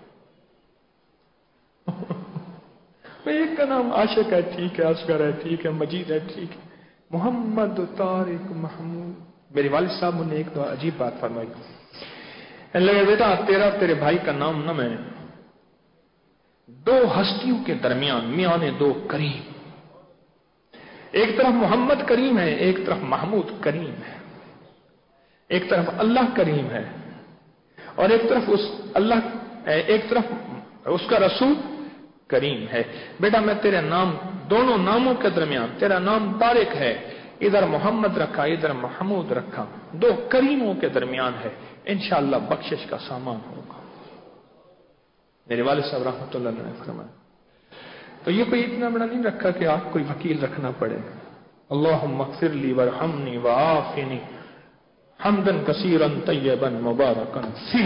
Speaker 1: ایک کا نام عاشق ہے، ٹھیک ہے، اصغر ہے، ٹھیک ہے، مجید ہے، ٹھیک ہے، محمد طارق محمود. میرے والد صاحب نے ایک تو عجیب بات فرمائی. لگے بیٹا تیرا تیرے بھائی کا نام نہ میں، دو ہستیوں کے درمیان میاں نے دو کریم، ایک طرف محمد کریم ہے، ایک طرف محمود کریم ہے. ایک طرف اللہ کریم ہے اور ایک طرف اس اللہ ایک طرف اس کا رسول کریم ہے. بیٹا میں تیرے نام، دونوں ناموں کے درمیان، تیرا نام طارق ہے، ادھر محمد رکھا ادھر محمود رکھا، دو کریموں کے درمیان ہے، انشاءاللہ بخشش کا سامان ہوگا. میرے والد صاحب رحمۃ اللہ علیہ نے فرمایا. تو یہ کوئی اتنا بڑا نہیں رکھا کہ آپ کوئی وکیل رکھنا پڑے. اللہم اغفر لی وارحمنی وعافنی حمدا کثیرا طیبا مبارکا فی.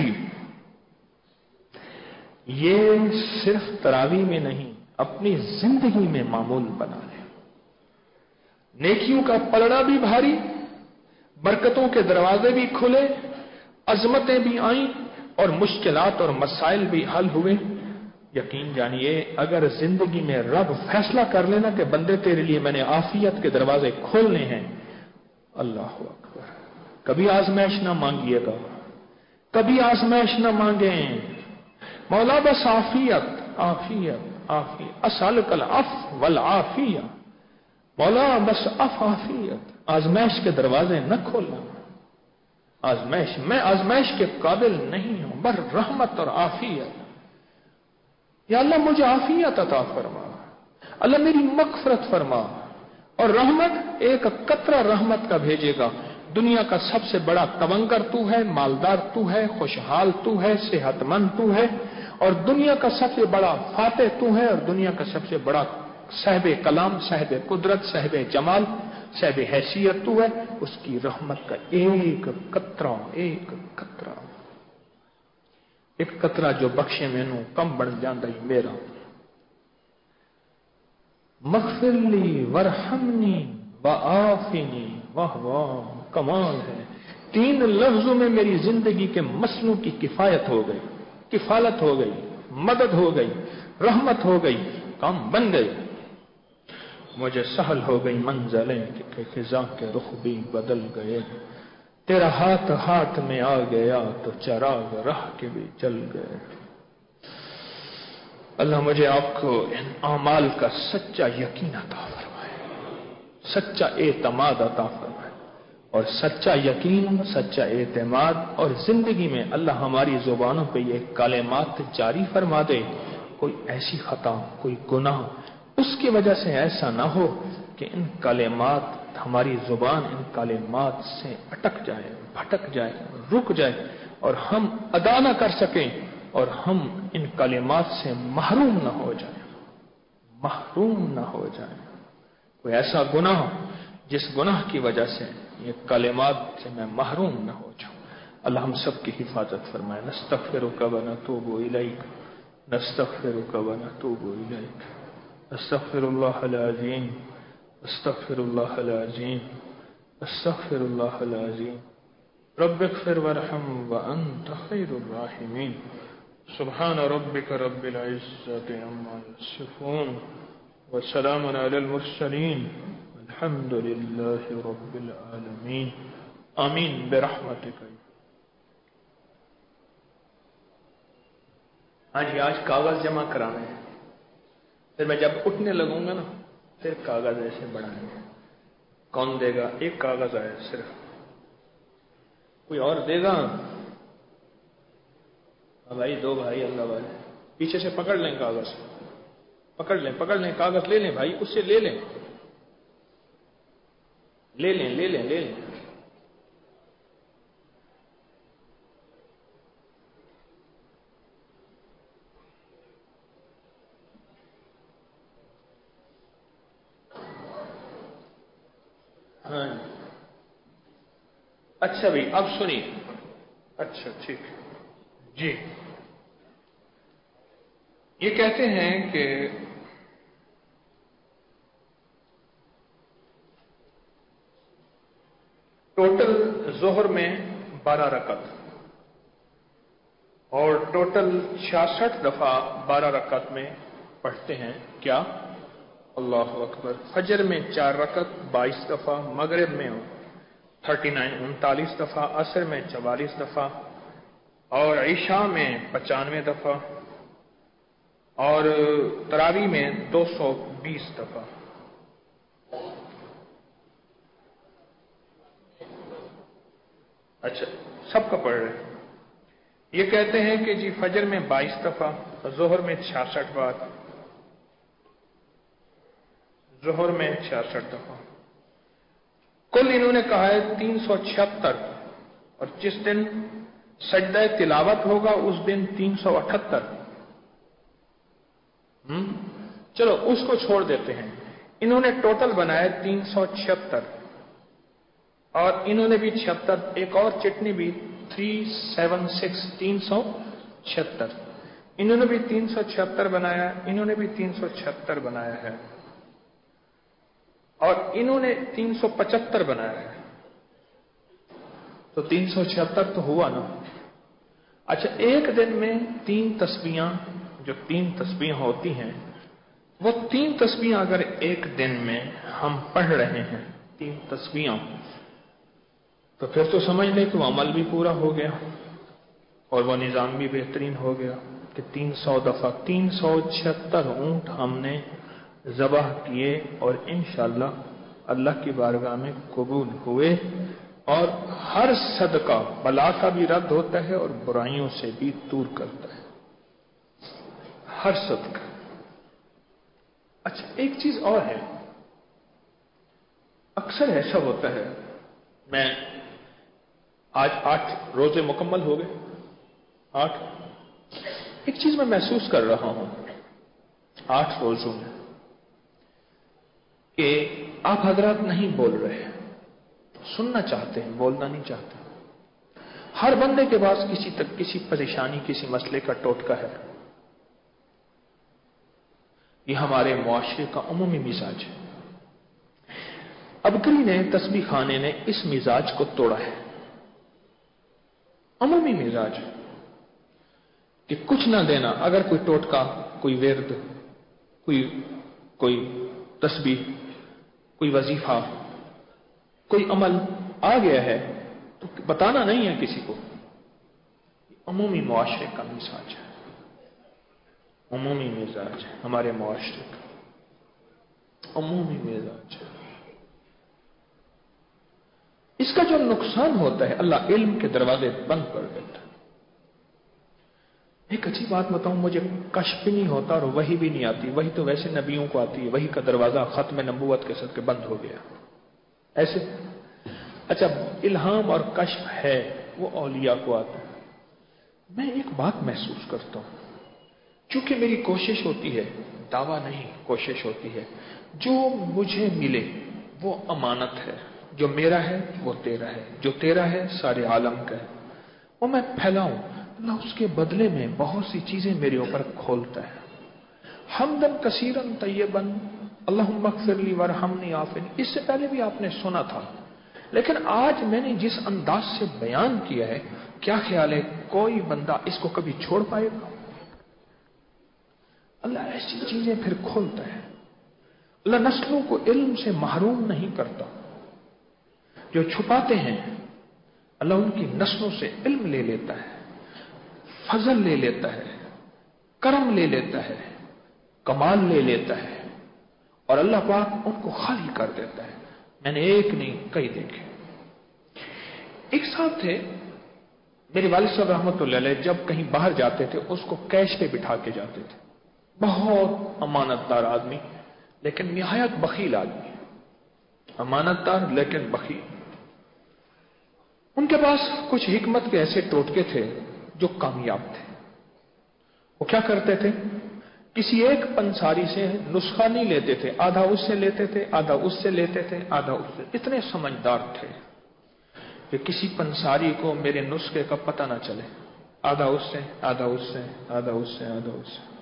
Speaker 1: یہ صرف تراویح میں نہیں، اپنی زندگی میں معمول بنا لیں. نیکیوں کا پلڑا بھی بھاری، برکتوں کے دروازے بھی کھلے، عظمتیں بھی آئیں اور مشکلات اور مسائل بھی حل ہوئے. یقین جانیے اگر زندگی میں رب فیصلہ کر لینا کہ بندے تیرے لیے میں نے عافیت کے دروازے کھولنے ہیں، اللہ اکبر. کبھی آزمائش نہ مانگیے گا، کبھی آزمائش نہ مانگیں. مولا بس عافیت عافیت عافیت، اسالک العفو والعافیہ. مولا بس اف عافیت، آزمائش کے دروازے نہ کھولنا. آزمائش، میں آزمائش کے قابل نہیں ہوں، بر رحمت اور عافیت. یا اللہ مجھے عافیت عطا فرما، اللہ میری مغفرت فرما. اور رحمت، ایک قطرہ رحمت کا بھیجے گا. دنیا کا سب سے بڑا تونگر تو ہے، مالدار تو ہے، خوشحال تو ہے، صحت مند تو ہے، اور دنیا کا سب سے بڑا فاتح تو ہے، اور دنیا کا سب سے بڑا صاحب کلام، صاحب قدرت، صاحب جمال، صاحب حیثیت تو ہے. اس کی رحمت کا ایک قطرہ، ایک قطرہ، ایک قطرہ جو بخشے مینوں کم بن جاندا ہی میرا. مغفر لی ورحمنی وعافنی. واہ واہ، کمال ہے. تین لفظوں میں میری زندگی کے مسئلوں کی کفایت ہو گئی، کفالت ہو گئی، مدد ہو گئی، رحمت ہو گئی، کام بن گئی. مجھے سہل ہو گئی منزلیں کہ خزاں کے رخ بھی بدل گئے. تیرا ہاتھ ہاتھ میں آ گیا تو چراغ راہ کے بھی چل گئے. اللہ مجھے آپ کو ان اعمال کا سچا یقین عطا فرمائے، سچا اعتماد عطا فرمائے. اور سچا یقین، سچا اعتماد، اور زندگی میں اللہ ہماری زبانوں پہ یہ کلمات جاری فرما دے. کوئی ایسی خطا، کوئی گناہ اس کی وجہ سے ایسا نہ ہو کہ ان کلمات، ہماری زبان ان کلمات سے اٹک جائے، بھٹک جائے، رک جائے، اور ہم ادا نہ کر سکیں، اور ہم ان کلمات سے محروم نہ ہو جائیں، محروم نہ ہو جائیں. کوئی ایسا گناہ جس گناہ کی وجہ سے یہ کلمات سے میں محروم نہ ہو جاؤں. اللہ ہم سب کی حفاظت فرمائے. نستغفرک ونتوب الیک، نستغفرک ونتوب الیک. استغفر اللہ العظیم، استغفر اللہ العظیم، استغفر اللہ العظیم. रब्बिग़फ़िर वरहम व अंत खैरुर राहिमीन। सुब्हान रब्बिक रब्बिल इज़्ज़ति अम्मा यसिफ़ून व सलामुन अलल मुरसलीन वल्हम्दुलिल्लाहि रब्बिल आलमीन। आमीन बिरहमतिक। हाँ जी, आज कागज जमा कराने हैं, फिर मैं जब उठने लगूंगा ना फिर कागज ऐसे बढ़ाएंगे। कौन देगा? एक कागज आया सिर्फ, कोई और देगा? हाँ भाई, दो भाई अल्लाह वाले पीछे से पकड़ लें कागज, पकड़ लें पकड़ लें कागज ले लें भाई, उससे ले लें ले लें ले लें ले लें। हाँ अच्छा भाई, अब सुनिए। अच्छा ठीक जी। ये कहते हैं कि टोटल जोहर में बारह रकत और टोटल छियासठ दफा बारह रकत में पढ़ते हैं क्या? अल्लाह अकबर। फजर में चार रकत बाईस दफा, मगरिब में थर्टी नाइन उनतालीस दफा, असर में चवालीस दफा और ईशा में पचानवे दफा और तरावी में दो सौ बीस दफा। अच्छा, सबका पढ़ रहे हैं। ये कहते हैं कि जी फजर में बाईस दफा, जोहर में छियासठ बार, जोहर में छियासठ दफा, कुल इन्होंने कहा है तीन सौ छिहत्तर। और जिस दिन सजदा तिलावत होगा उस दिन तीन सौ अठहत्तर। हम्म चलो उसको छोड़ देते हैं। इन्होंने टोटल बनाया तीन सौ छिहत्तर और इन्होंने भी छिहत्तर, एक और चिटनी भी थ्री सेवन सिक्स, तीन सौ छिहत्तर। इन्होंने भी तीन सौ छिहत्तर बनाया, इन्होंने भी तीन सौ छिहत्तर बनाया है और इन्होंने तीन सौ पचहत्तर बनाया है। तो तीन सौ छिहत्तर तो हुआ ना। अच्छा, एक दिन में तीन तस्बीहां, जो तीन तस्बीहां होती हैं, वो तीन तस्बीहां अगर एक दिन में हम पढ़ रहे हैं, तीन तस्बीहां, तो फिर तो समझ लें कि वो अमल भी पूरा हो गया और वो निजाम भी बेहतरीन हो गया कि तीन सौ दफा तीन सौ छिहत्तर ऊंट हमने ज़बह किए और इंशाअल्लाह अल्लाह की बारगाह में कबूल हुए। और हर सदका बला का भी रद्द होता है और बुराइयों से भी दूर करता है, हर सदका। अच्छा, एक चीज और है, अक्सर ऐसा होता है, मैं आज आठ रोजे मुकम्मल हो गए, आठ। एक चीज मैं महसूस कर रहा हूं आठ रोजों में कि आप हजरात नहीं बोल रहे, सुनना चाहते हैं, बोलना नहीं चाहते। हर बंदे के पास किसी तक किसी परेशानी, किसी मसले का टोटका है। ये हमारे मुआशरे का उमूमी मिजाज है। अबकरी ने, तस्बीह खाने ने इस मिजाज को तोड़ा है। उमूमी मिजाज कि कुछ ना देना, अगर कोई टोटका, कोई विर्द, कोई कोई तस्बीह, कोई वजीफा, कोई अमल आ गया है तो बताना नहीं है किसी को। उमूमी मुआशरे का मिजाज है, उमूमी मिजाज है हमारे मुआशरे का, उमूमी मिजाज है। इसका जो नुकसान होता है, अल्लाह इल्म के दरवाजे बंद कर देता है। एक अच्छी बात बताऊं, मुझे कश्फ भी नहीं होता और वही भी नहीं आती। वही तो वैसे नबियों को आती है, वही का दरवाजा खत्म नबूवत के सदके बंद हो गया ऐसे। अच्छा, इल्हाम और कश्फ है वो औलिया को आता है। मैं एक बात महसूस करता हूं, क्योंकि मेरी कोशिश होती है, दावा नहीं, कोशिश होती है, जो मुझे मिले वो अमानत है, जो मेरा है वो तेरा है, जो तेरा है सारे आलम का है, वो मैं फैलाऊं। अल्लाह उसके बदले में बहुत सी चीजें मेरे ऊपर खोलता है। हमदन कसीरन तय्यबन अल्लाहुम्मा ग़फ़िरली वरहमनी आफ़िनी, इससे पहले भी आपने सुना था لیکن آج میں نے جس انداز سے بیان کیا ہے، کیا خیال ہے کوئی بندہ اس کو کبھی چھوڑ پائے گا؟ اللہ ایسی چیزیں پھر کھولتا ہے۔ اللہ نسلوں کو علم سے محروم نہیں کرتا۔ جو چھپاتے ہیں اللہ ان کی نسلوں سے علم لے لیتا ہے، فضل لے لیتا ہے، کرم لے لیتا ہے، کمال لے لیتا ہے، اور اللہ پاک ان کو خالی کر دیتا ہے۔ میں نے ایک نہیں کئی دیکھے۔ ایک صاحب تھے میرے والد صاحب رحمۃ اللہ علیہ، جب کہیں باہر جاتے تھے اس کو کیش پہ بٹھا کے جاتے تھے۔ بہت امانت دار آدمی لیکن نہایت بخیل آدمی، امانت دار لیکن بخیل۔ ان کے پاس کچھ حکمت کے ایسے ٹوٹکے تھے جو کامیاب تھے۔ وہ کیا کرتے تھے؟ کسی ایک پنساری سے نسخہ نہیں لیتے تھے، آدھا اس سے لیتے تھے، آدھا اس سے لیتے تھے، آدھا اس سے۔ اتنے سمجھدار تھے کہ کسی پنساری کو میرے نسخے کا پتہ نہ چلے، آدھا اس سے، آدھا اس سے، آدھا اس سے، آدھا اس سے۔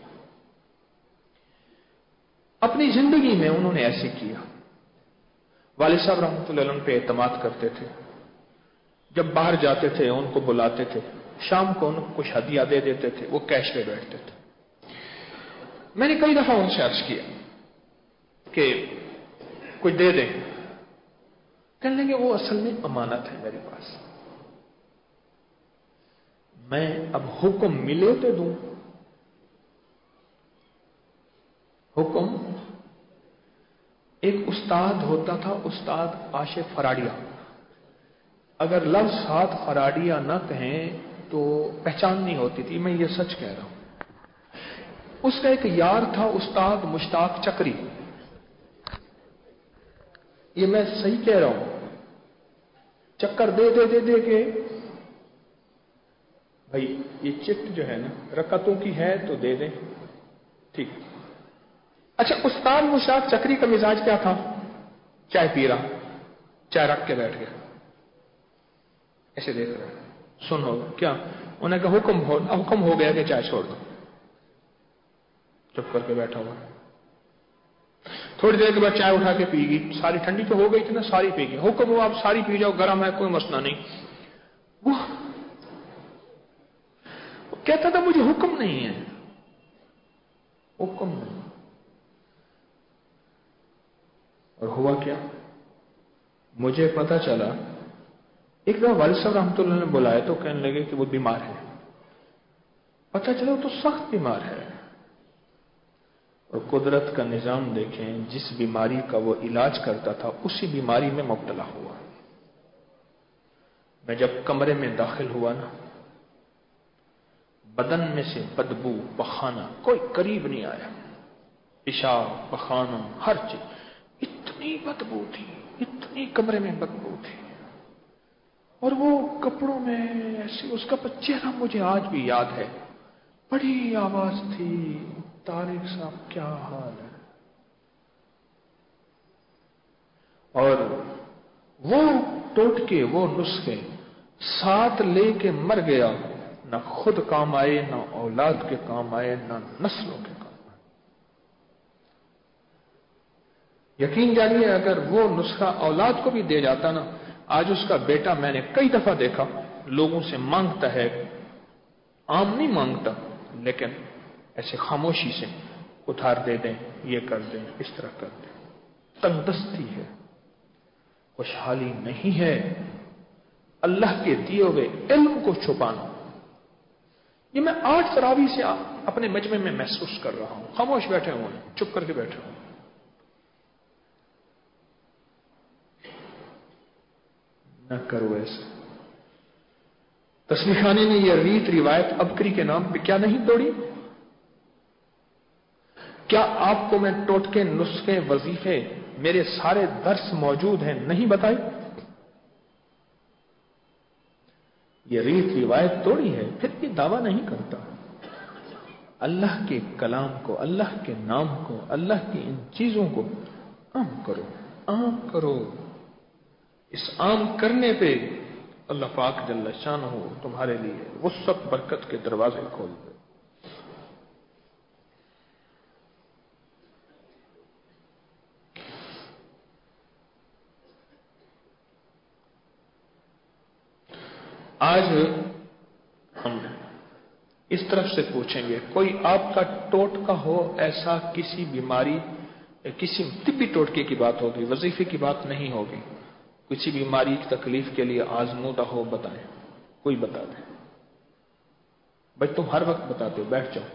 Speaker 1: اپنی زندگی میں انہوں نے ایسے کیا۔ والد صاحب رحمۃ اللہ علیہ پہ اعتماد کرتے تھے۔ جب باہر جاتے تھے ان کو بلاتے تھے، شام کو ان کو کچھ ہدیہ دے دیتے تھے، وہ کیش پہ بیٹھتے تھے۔ میں نے کئی دفعہ ان سے عرض کیا کہ کچھ دے دیں، کہنے لگے وہ اصل میں امانت ہے میرے پاس، میں اب حکم ملے تو دوں۔ حکم، ایک استاد ہوتا تھا، استاد آشف فراڈیا، اگر لفظ ساتھ فراڈیا نہ کہیں تو پہچان نہیں ہوتی تھی، میں یہ سچ کہہ رہا ہوں۔ اس کا ایک یار تھا استاد مشتاق چکری، یہ میں صحیح کہہ رہا ہوں، چکر دے دے دے دے کے بھائی یہ چٹ جو ہے نا رکعتوں کی ہے تو دے دیں، ٹھیک۔ اچھا، استاد مشتاق چکری کا مزاج کیا تھا؟ چائے پی رہا، چائے رکھ کے بیٹھ گیا، ایسے دیکھ رہا، سن ہوگا کیا؟ انہوں نے کہا حکم ہو حکم ہو گیا کہ چائے چھوڑ دو، چپ کر کے بیٹھا ہوا۔ تھوڑی دیر کے بعد چائے اٹھا کے پی گئی، ساری ٹھنڈی تو ہو گئی تھی نا، ساری پی گئی۔ حکم ہوا آپ ساری پی جاؤ، گرم ہے کوئی مسئلہ نہیں۔ وہ کہتا تھا مجھے حکم نہیں ہے، حکم نہیں۔ اور ہوا کیا؟ مجھے پتا چلا ایک دفعہ والد صاحب رحمۃ اللہ نے بلایا تو کہنے لگے کہ وہ بیمار ہے۔ پتا چلا وہ تو سخت بیمار ہے، اور قدرت کا نظام دیکھیں، جس بیماری کا وہ علاج کرتا تھا اسی بیماری میں مبتلا ہوا۔ میں جب کمرے میں داخل ہوا نا، بدن میں سے بدبو، پخانہ، کوئی قریب نہیں آیا، پیشاب، پخانہ، ہر چیز، اتنی بدبو تھی، اتنی کمرے میں بدبو تھی، اور وہ کپڑوں میں ایسے، اس کا چہرہ مجھے آج بھی یاد ہے، بڑی آواز تھی، طارق صاحب کیا حال ہے؟ اور وہ ٹوٹکے، وہ نسخے ساتھ لے کے مر گیا، نہ خود کام آئے، نہ اولاد کے کام آئے، نہ نسلوں کے کام آئے۔ یقین جانیے اگر وہ نسخہ اولاد کو بھی دے جاتا نا، آج اس کا بیٹا، میں نے کئی دفعہ دیکھا، لوگوں سے مانگتا ہے، عام نہیں مانگتا لیکن ایسے خاموشی سے ادھار دے دیں، یہ کر دیں، اس طرح کر دیں۔ تنگدستی ہے، خوشحالی نہیں ہے، اللہ کے دیے ہوئے علم کو چھپانا۔ یہ میں آج تراویح سے اپنے مجمع میں محسوس کر رہا ہوں، خاموش بیٹھے ہوئے ہیں، چپ کر کے بیٹھے ہوئے ہیں۔ نہ کرو ایسا۔ تسبیح خانے نے یہ ریت روایت ابکری کے نام پہ کیا نہیں توڑی؟ کیا آپ کو میں ٹوٹکے، نسخے، وظیفے، میرے سارے درس موجود ہیں نہیں بتائی؟ یہ ریت روایت توڑی ہے، پھر یہ دعویٰ نہیں کرتا۔ اللہ کے کلام کو، اللہ کے نام کو، اللہ کی ان چیزوں کو عام کرو، عام کرو۔ اس عام کرنے پہ اللہ پاک جل شانہ تمہارے لیے وسعت، برکت کے دروازے کھول دے۔ آج ہم اس طرف سے پوچھیں گے، کوئی آپ کا ٹوٹکا ہو ایسا کسی بیماری، کسی طبی ٹوٹکے کی بات ہوگی، وظیفے کی بات نہیں ہوگی، کسی بیماری کی تکلیف کے لیے آزمودہ ہو، بتائیں، کوئی بتا دیں۔ بھائی تم ہر وقت بتاتے ہو، بیٹھ جاؤ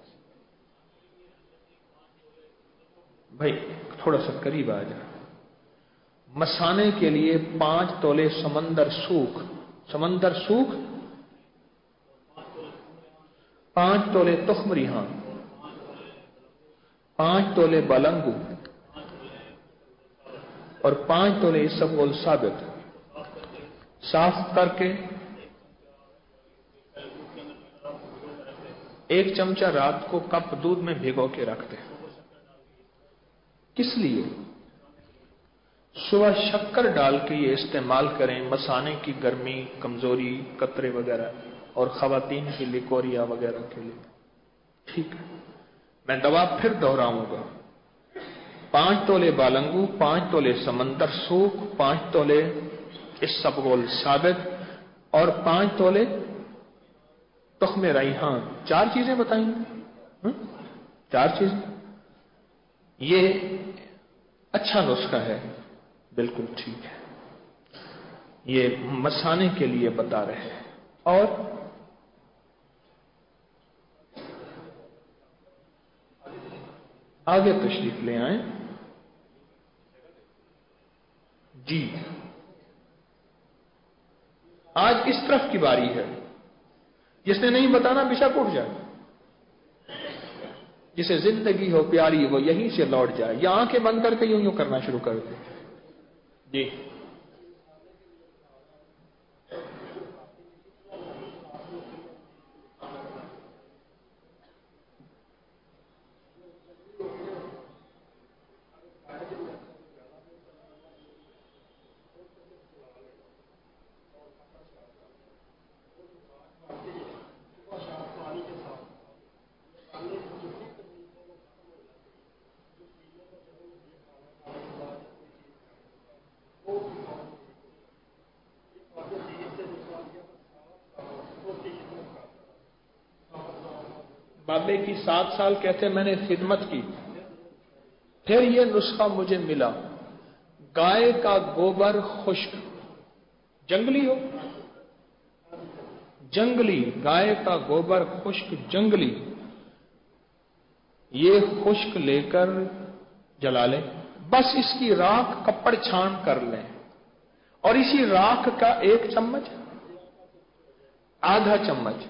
Speaker 1: بھائی، تھوڑا سا قریب آ جا۔ مسانے کے لیے پانچ تولے سمندر سوکھ، سمندر سوکھ، پانچ تولے تخم ریحان، پانچ تولے بلنگو اور پانچ تولے اسبغول ثابت صاف کر کے ایک چمچہ رات کو کپ دودھ میں بھگو کے رکھ دیں۔ کس لیے؟ صبح شکر ڈال کے یہ استعمال کریں، مسانے کی گرمی، کمزوری، قطرے وغیرہ، اور خواتین کی لیکوریا وغیرہ کے لیے۔ ٹھیک ہے، میں دوا پھر دوہراؤں گا۔ پانچ تولے بالنگو، پانچ تولے سمندر سوکھ، پانچ تولے اسبغول ثابت اور پانچ تولے تخم ریحان، چار چیزیں بتائیں گے، چار چیزیں۔ یہ اچھا نسخہ ہے، بالکل ٹھیک ہے، یہ مسانے کے لیے بتا رہے ہیں۔ اور آگے تشریف لے آئیں جی۔ آج اس طرف کی باری ہے، جس نے نہیں بتانا بشک اٹھ جائے، جسے زندگی ہو پیاری وہ یہیں سے لوٹ جائے، یا آنکھیں بند کر کے یوں یوں کرنا شروع کر دے۔ جی بابے کی سات سال کہتے میں نے خدمت کی، پھر یہ نسخہ مجھے ملا، گائے کا گوبر خشک، جنگلی ہو، جنگلی گائے کا گوبر خشک جنگلی، یہ خشک لے کر جلا لیں، بس اس کی راکھ کپڑ چھان کر لیں، اور اسی راکھ کا ایک چمچ، آدھا چمچ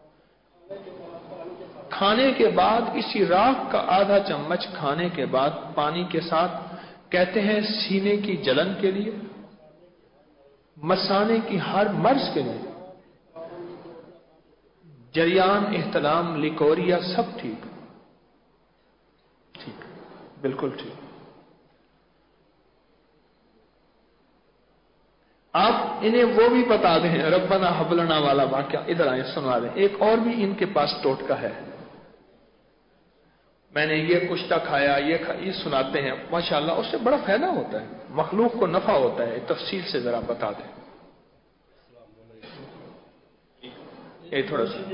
Speaker 1: کھانے کے بعد، اسی راکھ کا آدھا چمچ کھانے کے بعد پانی کے ساتھ، کہتے ہیں سینے کی جلن کے لیے، مسانے کی ہر مرض کے لیے، جریان، احتلام، لیکوریا، سب ٹھیک ٹھیک بالکل ٹھیک۔ آپ انہیں وہ بھی بتا دیں، ربنا ہب لنا والا واقعہ، ادھر آئیں سنوا دیں۔ ایک اور بھی ان کے پاس ٹوٹکا ہے، میں نے یہ کشتہ کھایا، یہ کھا... یہ سناتے ہیں، ماشاءاللہ اس سے بڑا فائدہ ہوتا ہے، مخلوق کو نفع ہوتا ہے۔ تفصیل سے ذرا بتا دیں یہ تھوڑا سا۔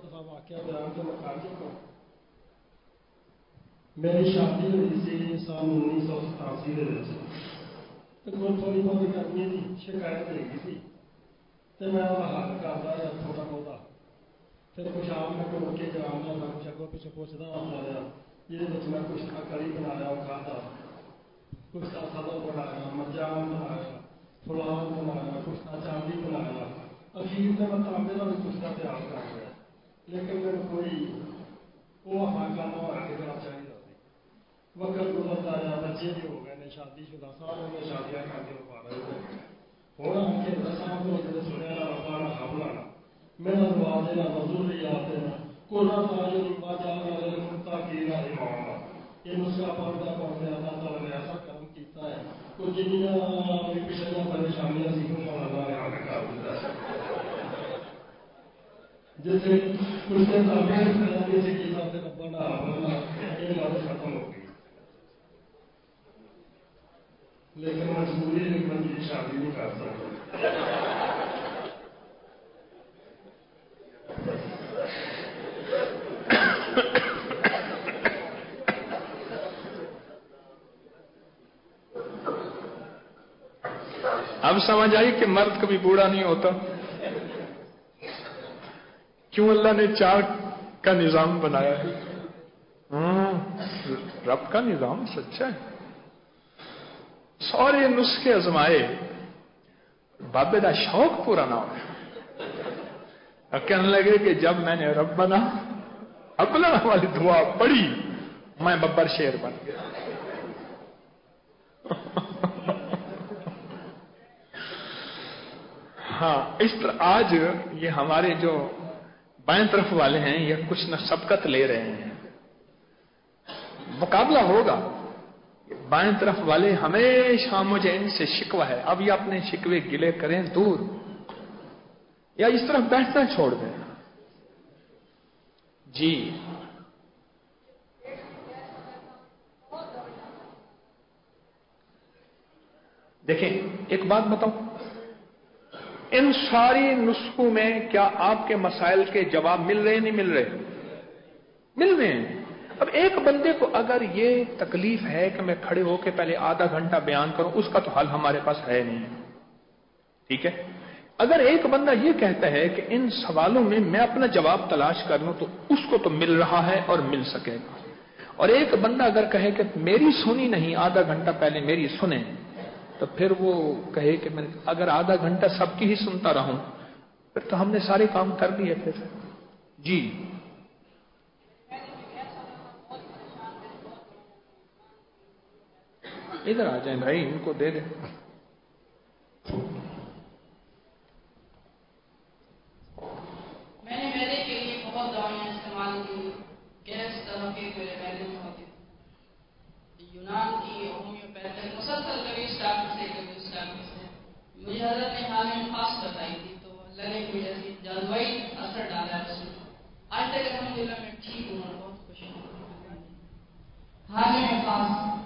Speaker 2: میری شادی ہوئی سی سن انیس سو ستاسی کوئی تھوڑی بہت گرمی کی شکایت ہو گئی تھی، تو میں وہ حل کرتا رہا تھوڑا بہت، پھر کچھ آپ میں ٹوٹ کے جانتا تھا، کچھ اگوں پیچھے پوچھتا آتا رہا، یہ میں کچھ کڑی بنایا وہ کھاتا، کچھ صدر بنایا، مجام بنایا، فلان بنایا، کچھ چاندی بنایا، اخیر میں میں تانبے کا بھی کچھ کا تیار کر گیا، لیکن میرے کوئی وہ افاقہ نہ ہوا کہ میرا چاہیے وقت گزرتا رہا، بچے بھی ہو گئے نے، شادی شدہ سارے نے شادیاں کر کے پارا ہوں آ کے دساں کو جب سنیا ربا نہ ہب لانا میرا دروازے نہ نظر نہیں آتے نا کونا تاج ربا جانا رہتا کی نہ امام یہ نسخہ پڑھتا پڑھتے اللہ تعالیٰ نے ایسا کرم کیتا ہے کہ جنیاں پچھلیاں پریشانیاں سیکھنے والا نے حل کر دیتا جیسے کچھ دن تعبیر پیدا نہیں سی کیتا تے ربا نہ ہب لانا یہ بات ختم ہو گئی، لیکن مجبوری ایک بندی شادی نہیں کر سکتا۔
Speaker 1: अब समझ आई कि मर्द कभी बूढ़ा नहीं होता, क्यों अल्लाह ने चार का निजाम बनाया है। रब का निजाम सच्चा है। सारे नुस्खे आजमाए, बाबे का शौक पूरा ना हो। कहने लगे कि जब मैंने रब्बना अपना वाली दुआ पढ़ी, मैं बब्बर शेर बन गया। हाँ, इस तरह आज ये हमारे जो बाएं तरफ वाले हैं, ये कुछ न सबकत ले रहे हैं। मुकाबला होगा। बाएं तरफ वाले हमेशा मुझे इनसे शिकवा है, अब ये अपने शिकवे गिले करें दूर, या इस तरफ बैठना छोड़ दें। जी देखें, एक बात बताऊं, इन सारी नुस्खों में क्या आपके मसाइल के जवाब मिल रहे नहीं मिल रहे? मिल रहे हैं। अब एक बंदे को अगर ये तकलीफ है कि मैं खड़े होकर पहले आधा घंटा बयान करूं, उसका तो हल हमारे पास है नहीं, ठीक है। अगर एक बंदा ये कहता है कि इन सवालों में मैं अपना जवाब तलाश कर लूं, तो उसको तो मिल रहा है और मिल सकेगा। और एक बंदा अगर कहे कि मेरी सुनी नहीं, आधा घंटा पहले मेरी सुने, तो फिर वो कहे कि मैं अगर आधा घंटा सबकी ही सुनता रहूं, फिर तो हमने सारे काम कर लिए। फिर जी इधर आ जाए भाई, इनको दे दे।
Speaker 3: मैंने मैदे के लिए बहुत दवाइयां इस्तेमाल की, गैस तरह मेरे मैदे में होती थी, यूनान की, होम्योपैथिक, मुसलसल कभी इस डॉक्टर से कभी उस डॉक्टर से। मुझे हजरत ने हाल में खास बताई थी, तो अल्लाह ने कोई ऐसी जादुई असर डाला है उसमें। आज तक अल्हम्दुलिल्लाह मैं ठीक हूँ और बहुत खुश हूँ। हाल में खास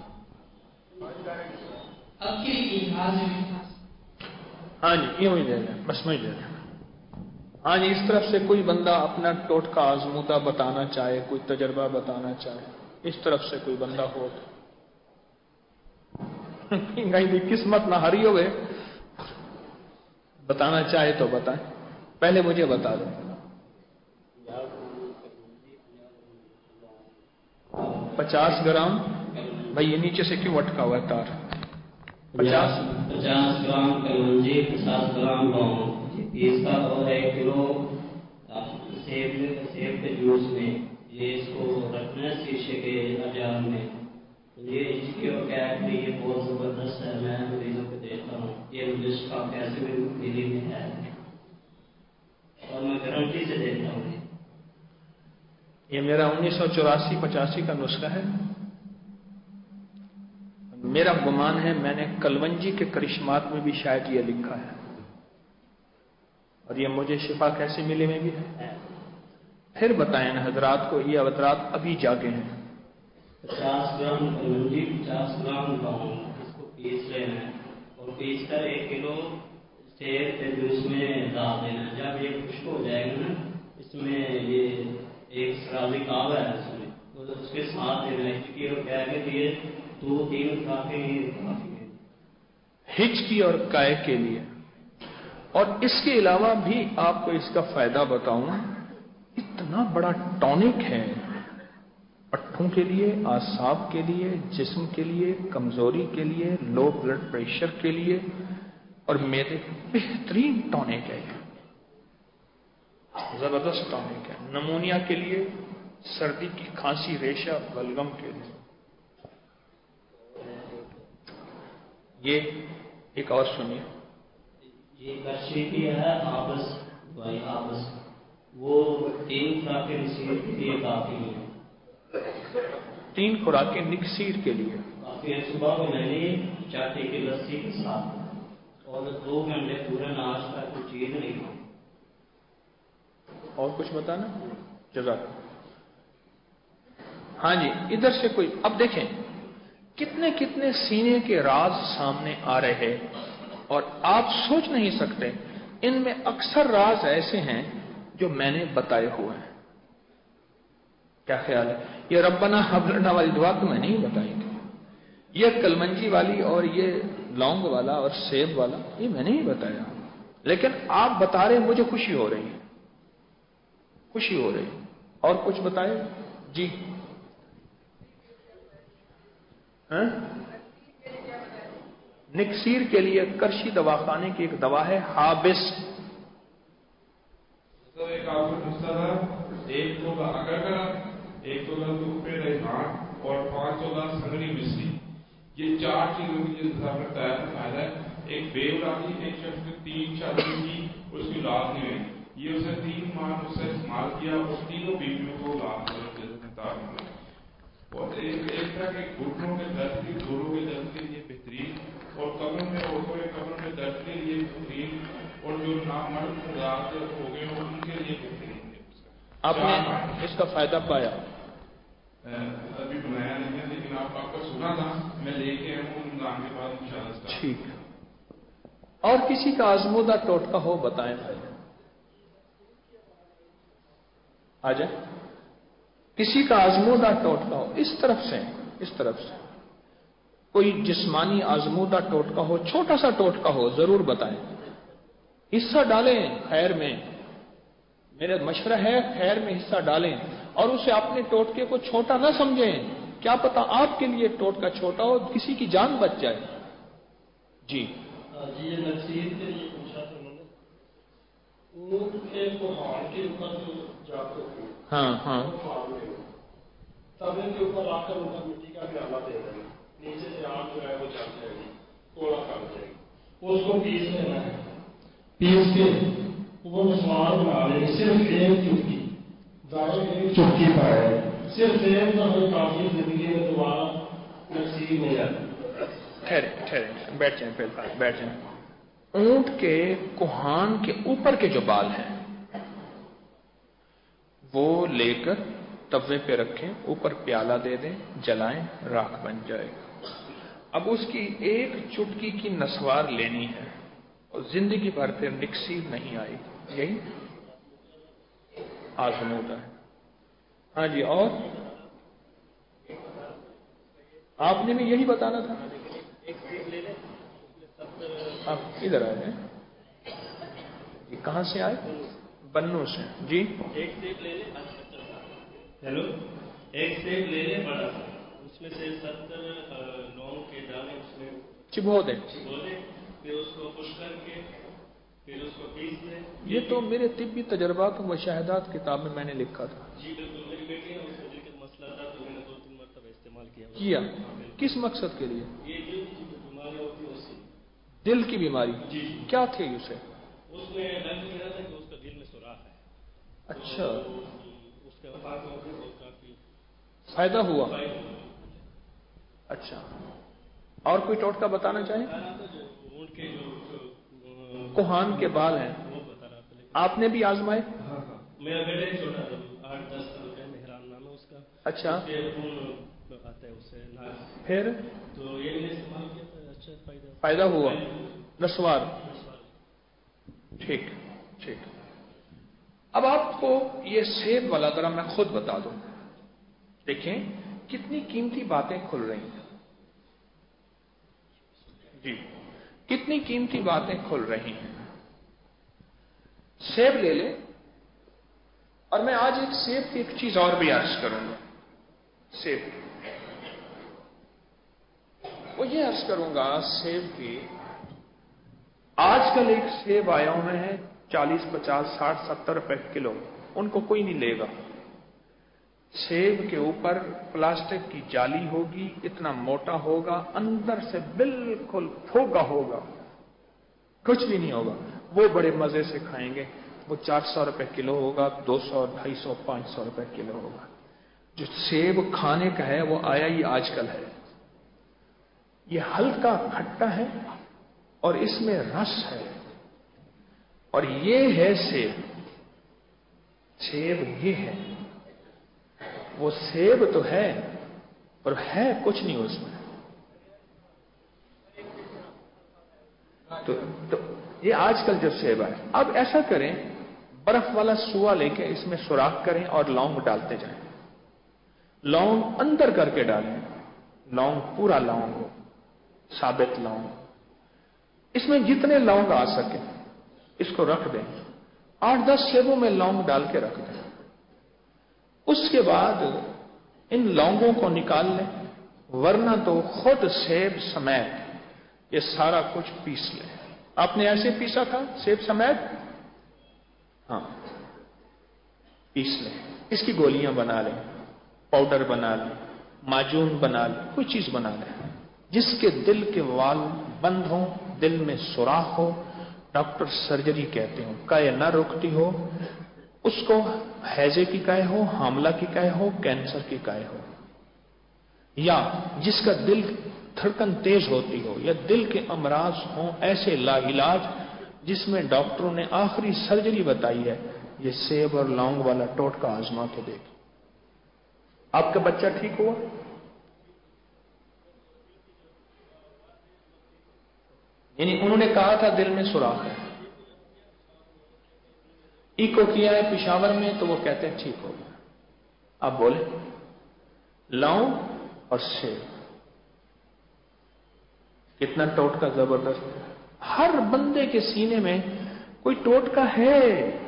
Speaker 3: अक्की की हाल में खास।
Speaker 1: हाँ जी, यूं ही दे रहे, बस मैं दे रहा। हाँ जी, इस तरफ से कोई बंदा अपना टोटका आजमूदा बताना चाहे, कोई तजर्बा बताना चाहे, इस तरफ से कोई बंदा हो तो किस्मत ना हरी हो गए, बताना चाहे तो बताएं। पहले मुझे बता दो। पचास ग्राम भाई, ये नीचे से क्यों अटका हुआ है तार?
Speaker 4: पचास पचास ग्राम कलवंजी, पचास ग्राम लौंग, इसका और एक किलो सेब सेब के जूस में ये इसको रखना है शीशे के अजार में। ये इसकी और क्या है, ये बहुत जबरदस्त है, मैं मरीजों को देता हूँ। ये मुझे इसका कैसे भी मिली में है और मैं गारंटी से देता हूँ।
Speaker 1: ये मेरा उन्नीस सौ चौरासी पचासी का नुस्खा है। मेरा गुमान है मैंने कलवंजी के करिश्मात में भी शायद ये लिखा है, और ये मुझे शिफा कैसे मिले में भी है। फिर बताएं ना हजरात को, ये हजरात अभी जागे हैं।
Speaker 4: पचास ग्राम कलवंजी, पचास ग्राम लौंग, इसको पीस लेना है और पीस कर एक किलो सेब के जूस में डाल देना है। जब ये खुश्क हो जाएगा ना, इसमें ये एक शराबी कावा है इसमें, तो उसके साथ इलायची और क्या के लिए दो तीन काफी काफी है
Speaker 1: हिचकी और काय के लिए। और इसके अलावा भी आपको इसका फायदा बताऊं, इतना बड़ा टॉनिक है पट्ठों के लिए, आसाब के लिए, जिस्म के लिए, कमजोरी के लिए, लो ब्लड प्रेशर के लिए, और मेरे बेहतरीन टॉनिक है, जबरदस्त टॉनिक है। नमूनिया के लिए, सर्दी की खांसी, रेशा, बलगम के लिए। ये एक और सुनिए,
Speaker 4: ये कच्ची की है आपस भाई आपस, वो तीन खुराकें नसीर के लिए काफी है।
Speaker 1: तीन खुराकें निकसीर के लिए
Speaker 4: काफी है। सुबह को लेनी चाटी की लस्सी के साथ और दो घंटे पूरा नाश्ता कुछ चीज नहीं खाओ।
Speaker 1: और कुछ बताना जज़ाक। हाँ जी, इधर से कोई, अब देखें कितने कितने सीने के राज सामने आ रहे हैं और आप सोच नहीं सकते। इनमें अक्सर राज ऐसे हैं जो मैंने बताए हुए हैं। क्या ख्याल है? ये रब्बना हब लना वाली दुआ तो मैंने ही बताई थी, ये कलमंजी वाली और ये लौंग वाला और सेब वाला ये मैंने ही बताया, लेकिन आप बता रहे मुझे खुशी हो रही है, खुशी हो रही है। और कुछ बताए जी? हैं? निक्सीर के लिए करशी दवाखाने की एक दवा है हाबिस।
Speaker 5: सर एक आपको नुस्खा था, एक तोला अकरकरा, एक तोला दूध रेहान और पांच तोला संगनी मिश्री, ये चार चीजों की जिस हिसाब से तैयार फायदा है। एक बेव डाली, एक शख्स ने तीन शादी की, उसकी औलाद नहीं हुई, ये उसे तीन माह उससे इस्तेमाल किया, उस तीनों बीवियों को औलाद मिला। और एक एक तरह के घुटनों के दर्द की, जोड़ों के दर्द के लिए बेहतरीन, और कमर में औरतों के कमर में दर्द के लिए बेहतरीन, और जो नामर्द रात हो गए हो उनके लिए बेहतरीन है।
Speaker 1: आपने इसका फायदा पाया?
Speaker 5: अभी बनाया नहीं है, लेकिन आप आपका सुना था, मैं लेके आया हूँ रमजान के बाद इंशाअल्लाह।
Speaker 1: ठीक है। और किसी का आजमूदा टोटका हो बताएं भाई, आ जाए। किसी का आजमूदा टोटका हो, इस तरफ से इस तरफ से कोई जिस्मानी आजमूदा टोटका हो, छोटा सा टोटका हो, जरूर बताएं। हिस्सा डालें खैर में, मेरा मशवरा है खैर में हिस्सा डालें, और उसे अपने टोटके को छोटा ना समझें। क्या पता आपके लिए टोटका छोटा हो, किसी की जान बच जाए। जी
Speaker 2: जी, ये नसीर के लिए पूछा था उन्होंने, ऊँट के कुहान के ऊपर जो जाते हैं,
Speaker 1: हाँ हाँ,
Speaker 2: तवे के ऊपर आकर ऊपर मिट्टी का प्याला दे देंगे, नीचे से आग जो है वो जल जाएगी, कोड़ा कर जाएगी, उसको पीस लेना है, पीस के वो मसाला बना लेंगे, सिर्फ एक चुटकी दाल, एक चुटकी पाए, सिर्फ एक दफे काफी, जिंदगी में दोबारा नसीब नहीं आती।
Speaker 1: ठहरे ठहरे बैठ जाए, फिलहाल बैठ जाए। ऊंट के कुहान के ऊपर के जो बाल हैं वो लेकर तवे पे रखें, ऊपर प्याला दे दें, जलाएं, राख बन जाएगा। अब उसकी एक चुटकी की नस्वार लेनी है और जिंदगी भर फिर निक्सीर नहीं आएगी। यही आजमूदा है। हाँ जी, और आपने भी यही बताना था। आप इधर आए हैं, ये कहां से आए? बन्नू से। जी,
Speaker 6: एक सेब ले ले, हेलो, एक सेब ले ले बड़ा सा, उसमें से सत्तर लौंग के दाने उसमें
Speaker 1: चिबो दे,
Speaker 6: चिबो दे, फिर उसको खुश करके फिर उसको पीस दे।
Speaker 1: ये तो मेरे तिब्बी तजर्बात व शहादत किताब में मैंने लिखा था।
Speaker 6: जी बिल्कुल, मेरी बेटी है, उसमें दिल का मसला था तो मैंने दो तीन मरतबा इस्तेमाल किया।
Speaker 1: किया किस मकसद के लिए?
Speaker 6: ये दिल की जो बीमारी होती है उससे।
Speaker 1: दिल की बीमारी?
Speaker 6: जी,
Speaker 1: क्या थे उसे?
Speaker 6: उसमें डॉक्टर कह रहा था कि उसका दिल में सुराख है।
Speaker 1: अच्छा,
Speaker 6: तो उसका काफी
Speaker 1: फायदा हुआ। अच्छा, और कोई टोटका बताना चाहे?
Speaker 6: ऊँट के जो
Speaker 1: कुहान के बाल हैं
Speaker 6: वो बता रहा था।
Speaker 1: आपने भी आजमाए?
Speaker 6: हाँ हाँ, मेरा बेटा ही छोटा था, आठ दस साल का, मेहरान नाम है उसका।
Speaker 1: अच्छा,
Speaker 6: खून आता है उससे ना,
Speaker 1: फिर
Speaker 6: तो ये मैंने इस्तेमाल किया था, अच्छा फायदा
Speaker 1: फायदा हुआ। नस्वार, ठीक ठीक। अब आपको ये सेब वाला जरा मैं खुद बता दूं, देखें कितनी कीमती बातें खुल रही हैं जी, कितनी कीमती बातें खुल रही हैं। सेब ले ले, और मैं आज एक सेब की एक चीज और भी अर्ज करूंगा। सेब वो ये अर्ज करूंगा सेब की, आजकल एक सेब आया हुए हैं चालीस पचास साठ सत्तर रुपए किलो, उनको कोई नहीं लेगा। सेब के ऊपर प्लास्टिक की जाली होगी, इतना मोटा होगा, अंदर से बिल्कुल फोगा होगा, कुछ भी नहीं होगा। वो बड़े मजे से खाएंगे। वो चार सौ रुपए किलो होगा, दो सौ ढाई सौ पांच सौ रुपए किलो होगा। जो सेब खाने का है वो आया ही आजकल है। ये हल्का खट्टा है और इसमें रस है, और ये है सेब। सेब ये है, वो सेब तो है पर है कुछ नहीं उसमें। तो, तो ये आजकल जो सेब है, अब ऐसा करें, बर्फ वाला सुआ लेके इसमें सुराख करें और लौंग डालते जाएं। लौंग अंदर करके डालें, लौंग पूरा लौंग हो, साबित लौंग, इसमें जितने लौंग आ सके इसको रख दें, आठ दस सेबों में लौंग डाल के रख दें। उसके बाद इन लौंगों को निकाल लें, वरना तो खुद सेब समेत ये सारा कुछ पीस लें। आपने ऐसे पीसा था सेब समेत? हाँ, पीस लें, इसकी गोलियां बना लें, पाउडर बना लें, माजून बना लें, कोई चीज बना लें जिसके दिल के वाल बंद हो, दिल में सुराख हो, डॉक्टर सर्जरी कहते हो, काय न रुकती हो, उसको हैजे की काय हो, हामला की काय हो, कैंसर की काय हो, या जिसका दिल धड़कन तेज होती हो, या दिल के अमराज हो, ऐसे लाइलाज जिसमें डॉक्टरों ने आखिरी सर्जरी बताई है, ये सेब और लौंग वाला टोटका आजमा के देखिए। आपका बच्चा ठीक हुआ? यानी उन्होंने कहा था दिल में सुराख है, इको किया है पेशावर में तो वो कहते हैं ठीक हो गया। आप बोले लौंग और सेब, कितना टोटका जबरदस्त है। हर बंदे के सीने में कोई टोटका है।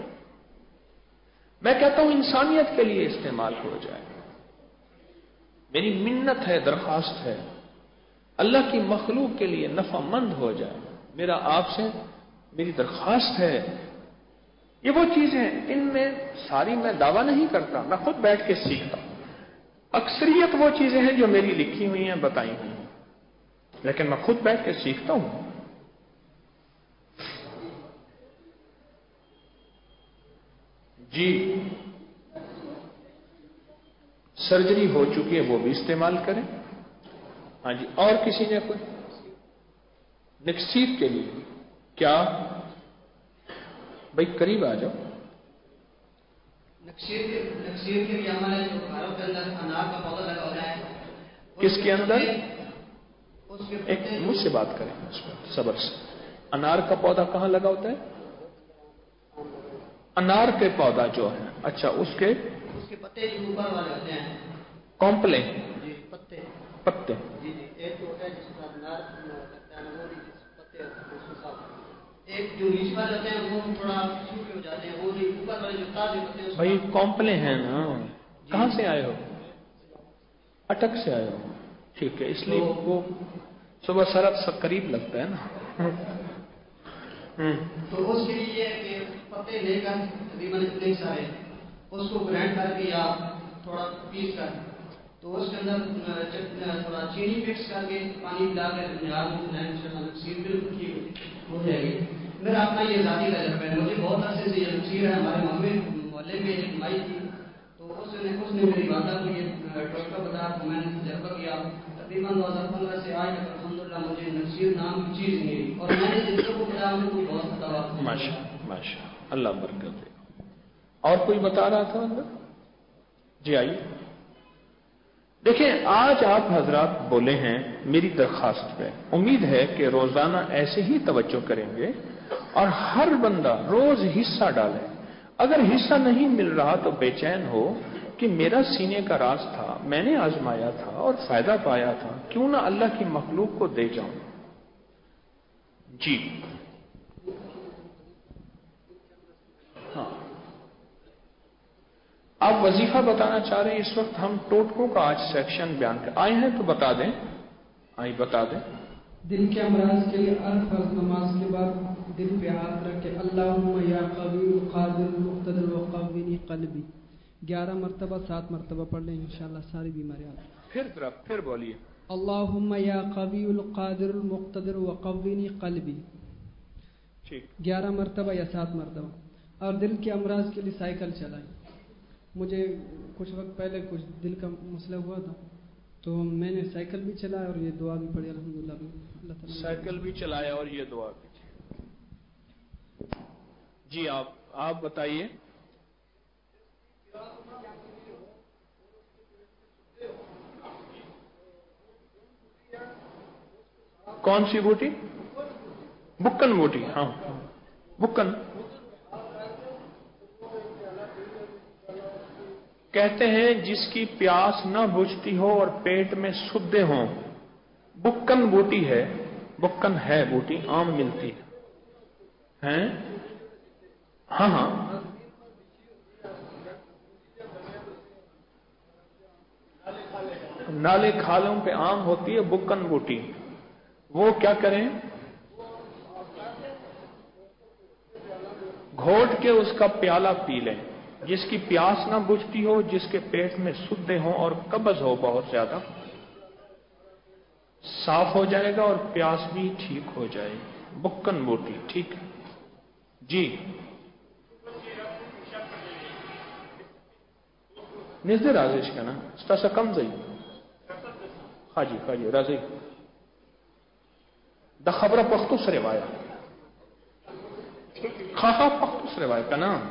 Speaker 1: मैं कहता हूं इंसानियत के लिए इस्तेमाल हो जाए। मेरी मिन्नत है, दरखास्त है, अल्लाह की मखलूक के लिए नफामंद हो जाए। मेरा आपसे मेरी दरखास्त है। ये वो चीज है, इनमें सारी मैं दावा नहीं करता, मैं खुद बैठ के सीखता। अक्सरियत वो चीजें हैं जो मेरी लिखी हुई हैं, बताई हुई हैं, लेकिन मैं खुद बैठ के सीखता हूं। जी, सर्जरी हो चुकी है वो भी इस्तेमाल करें। हाँ जी, और किसी ने कोई निक्सीत के लिए क्या? भाई करीब आ जाओ।
Speaker 3: नक्सीर के नक्सीर के लिए हमारे जो घरों के अंदर अनार का पौधा लगा होता है।
Speaker 1: किसके अंदर?
Speaker 3: उसके
Speaker 1: एक मुझसे बात करें सबर से। अनार का पौधा कहां लगा होता है? अनार के पौधा जो है, अच्छा, उसके
Speaker 3: उसके पत्ते जो ऊपर वाले होते हैं,
Speaker 1: कॉम्पले
Speaker 3: जी, पत्ते
Speaker 1: पत्ते
Speaker 3: जी जी एक तो होता है जिसका अनार लगता है, वो जिस पत्ते उसके साथ एक जो नीचे वाले होते हैं वो थोड़ा सूखे हो जाते हैं, वो ऊपर वाले जो ताजे पत्ते हैं।
Speaker 1: भाई कॉम्पले हैं ना? कहां से आए हो? अटक से आए हो, ठीक है, इसलिए तो, वो सुबह सरद करीब लगता है ना।
Speaker 3: तो उसके लिए कि पत्ते लेकर तकरीबन इतने सारे उसको ग्राइंड करके या थोड़ा पीस कर, तो उसके अंदर थोड़ा चीनी मिक्स करके पानी डालकर नक्सीर बिल्कुल ठीक हो जाएगी। मेरा अपना ये जाती तजर्बा है, मुझे बहुत अच्छे से ये नक्सीर है। हमारे मोहल्ले में एक माई थी, तो उसने उसने मेरी वादा को ये टोटका बताया, तो मैंने तजर्बा किया। तकरीबन दो हजार पंद्रह से आज तक अल्हम्दुलिल्लाह मुझे नक्सीर नाम की चीज नहीं, और मैंने जिनको को बताया उनको बहुत बतावा।
Speaker 1: माशा माशा, अल्लाह बरकत दे। और कोई बता रहा था अंदर? जी आइए। देखिए, आज आप हजरात बोले हैं मेरी दरखास्त पे, उम्मीद है कि रोजाना ऐसे ही तवज्जो करेंगे और हर बंदा रोज हिस्सा डाले। अगर हिस्सा नहीं मिल रहा तो बेचैन हो कि मेरा सीने का राज था, मैंने आजमाया था और फायदा पाया था, क्यों ना अल्लाह की मखलूक को दे जाऊं। जी हाँ, आप वजीफा बताना चाह रहे हैं इस वक्त? हम टोटकों का आज सेक्शन बयान कर आए हैं, तो बता दें। आई बता दें।
Speaker 7: दिल के अमराज के लिए हर फर्ज नमाज के बाद दिल पे हाथ रख के अल्लाहुम्मा या कवी कादिर मुक्तदिर व कव्विनी क़ल्बी ग्यारह मरतबा सात मरतबा पढ़ लें, इंशाअल्लाह सारी बीमारियां।
Speaker 1: फिर तरफ फिर बोलिए,
Speaker 7: अल्लाहुम्मा या कवी कादिर मुक्तदिर व कव्विनी क़ल्बी,
Speaker 1: ठीक,
Speaker 7: ग्यारह मरतबा या सात मरतबा। और दिल के अमराज के लिए साइकिल चलाएं। मुझे कुछ वक्त पहले कुछ दिल का मसला हुआ था, तो मैंने साइकिल भी चलाया और ये दुआ भी पढ़ी अल्हम्दुलिल्लाह।
Speaker 1: साइकिल भी चलाया और ये दुआ भी। जी आप आप बताइए। कौन सी बूटी? बुक्कन बूटी। हाँ, बुक्कन कहते हैं जिसकी प्यास न बुझती हो और पेट में सुद्दे हों, बुक्कन बूटी है, बुक्कन है बूटी, आम मिलती है हैं? हाँ हाँ, नाले खालों पे आम होती है बुक्कन बूटी। वो क्या करें, घोट के उसका प्याला पी लें। जिसकी प्यास ना बुझती हो, जिसके पेट में सुद्दे हो और कब्ज हो बहुत ज्यादा, साफ हो जाएगा और प्यास भी ठीक हो जाएगी। बुक्कन बूटी, ठीक है जी। निजदे राजेश का ना स्टासा कम जाई हाजी हाजी राजे द खबर पख्तुस रिवाया खाखा पख्तुस रिवाया का नाम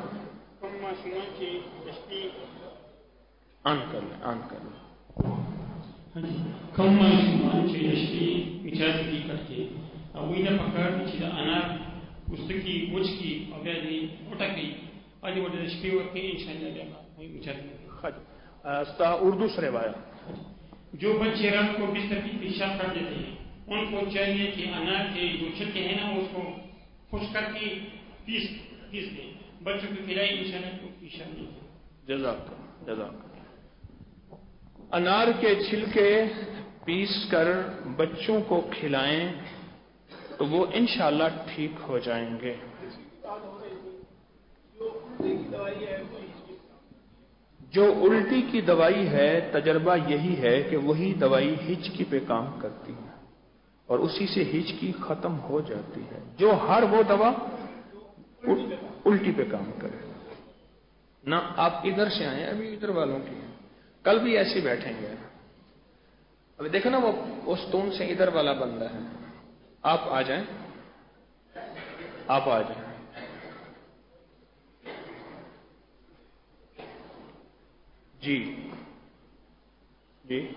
Speaker 1: आन कर ले आन कर ले
Speaker 8: कम्मा शुमान चे यश्वी इजाज़त की करके अब इन्हें पकड़ नीचे अनार पुस्तकी उचकी अव्याजी उठकी आज वो यश्वी वक्के इंशाल्लाह लेगा वही इजाज़त
Speaker 1: अस्ता उर्दू से रिवाया।
Speaker 8: जो बच्चे रात को बिस्तर की पेशाब कर देते हैं उनको चाहिए कि अनार के जो छिलके हैं ना उसको खुश करके पीस पीस दें, बच्चों को खिलाई इंशाल्लाह को पेशाब नहीं।
Speaker 1: जज़ाक जज़ाक। अनार के छिलके पीस कर बच्चों को खिलाएं तो वो इंशाल्लाह ठीक हो जाएंगे। जो उल्टी की दवाई है, तजर्बा यही है कि वही दवाई हिचकी पे काम करती है और उसी से हिचकी खत्म हो जाती है। जो हर वो दवा उल्टी पे काम करे ना। आप इधर से आए, अभी इधर वालों की कल भी ऐसे बैठेंगे। अभी देखो ना वो उस तून से इधर वाला बंदा है। आप आ जाएं, आप आ जाएं। जी जी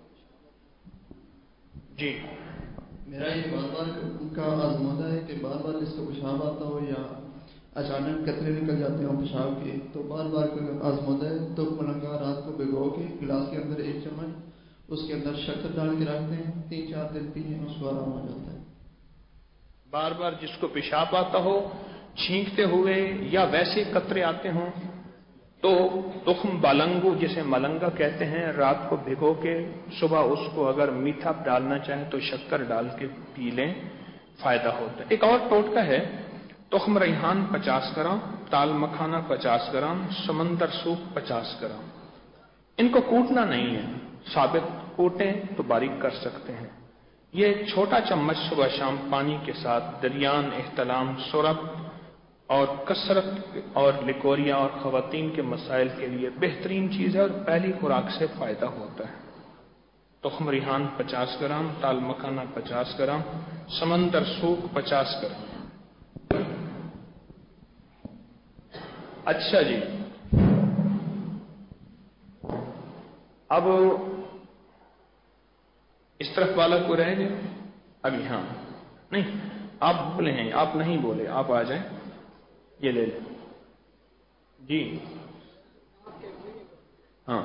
Speaker 1: जी।
Speaker 9: मेरा ये बार बार उनका आजमाना है कि बार बार इसको पेशाब आता हो या अचानक कतरे निकल जाते हो पेशाब के, तो बार बार आजमाना है तो मलंगा रात को भिगो के गिलास के अंदर एक चम्मच उसके अंदर शक्कर डाल के रखते हैं, तीन चार दिन पीने उसको आराम हो जाता है।
Speaker 1: बार बार जिसको पेशाब आता हो छींकते हुए या वैसे कतरे आते हों तो तुख्म बालंगू जिसे मलंगा कहते हैं, रात को भिगो के सुबह उसको अगर मीठा डालना चाहे तो शक्कर डाल के पी लें, फायदा होता है। एक और टोटका है, तुख्म रेहान पचास ग्राम, ताल मखाना पचास ग्राम, समंदर सूप पचास ग्राम। इनको कूटना नहीं है, साबित कूटें तो बारीक कर सकते हैं। ये छोटा चम्मच सुबह शाम पानी के साथ दरियान, एहतलाम, सुरत और कसरत और लिकोरिया और खवातीन के मसाइल के लिए बेहतरीन चीज है और पहली खुराक से फायदा होता है। तुख्म रिहान पचास ग्राम, ताल मखाना पचास ग्राम, समंदर सूख पचास ग्राम। अच्छा जी, अब इस तरफ वाला को रह गए अभी। हाँ नहीं, आप बोले हैं, आप नहीं बोले, आप आ जाएं, ये ले लें जी। हाँ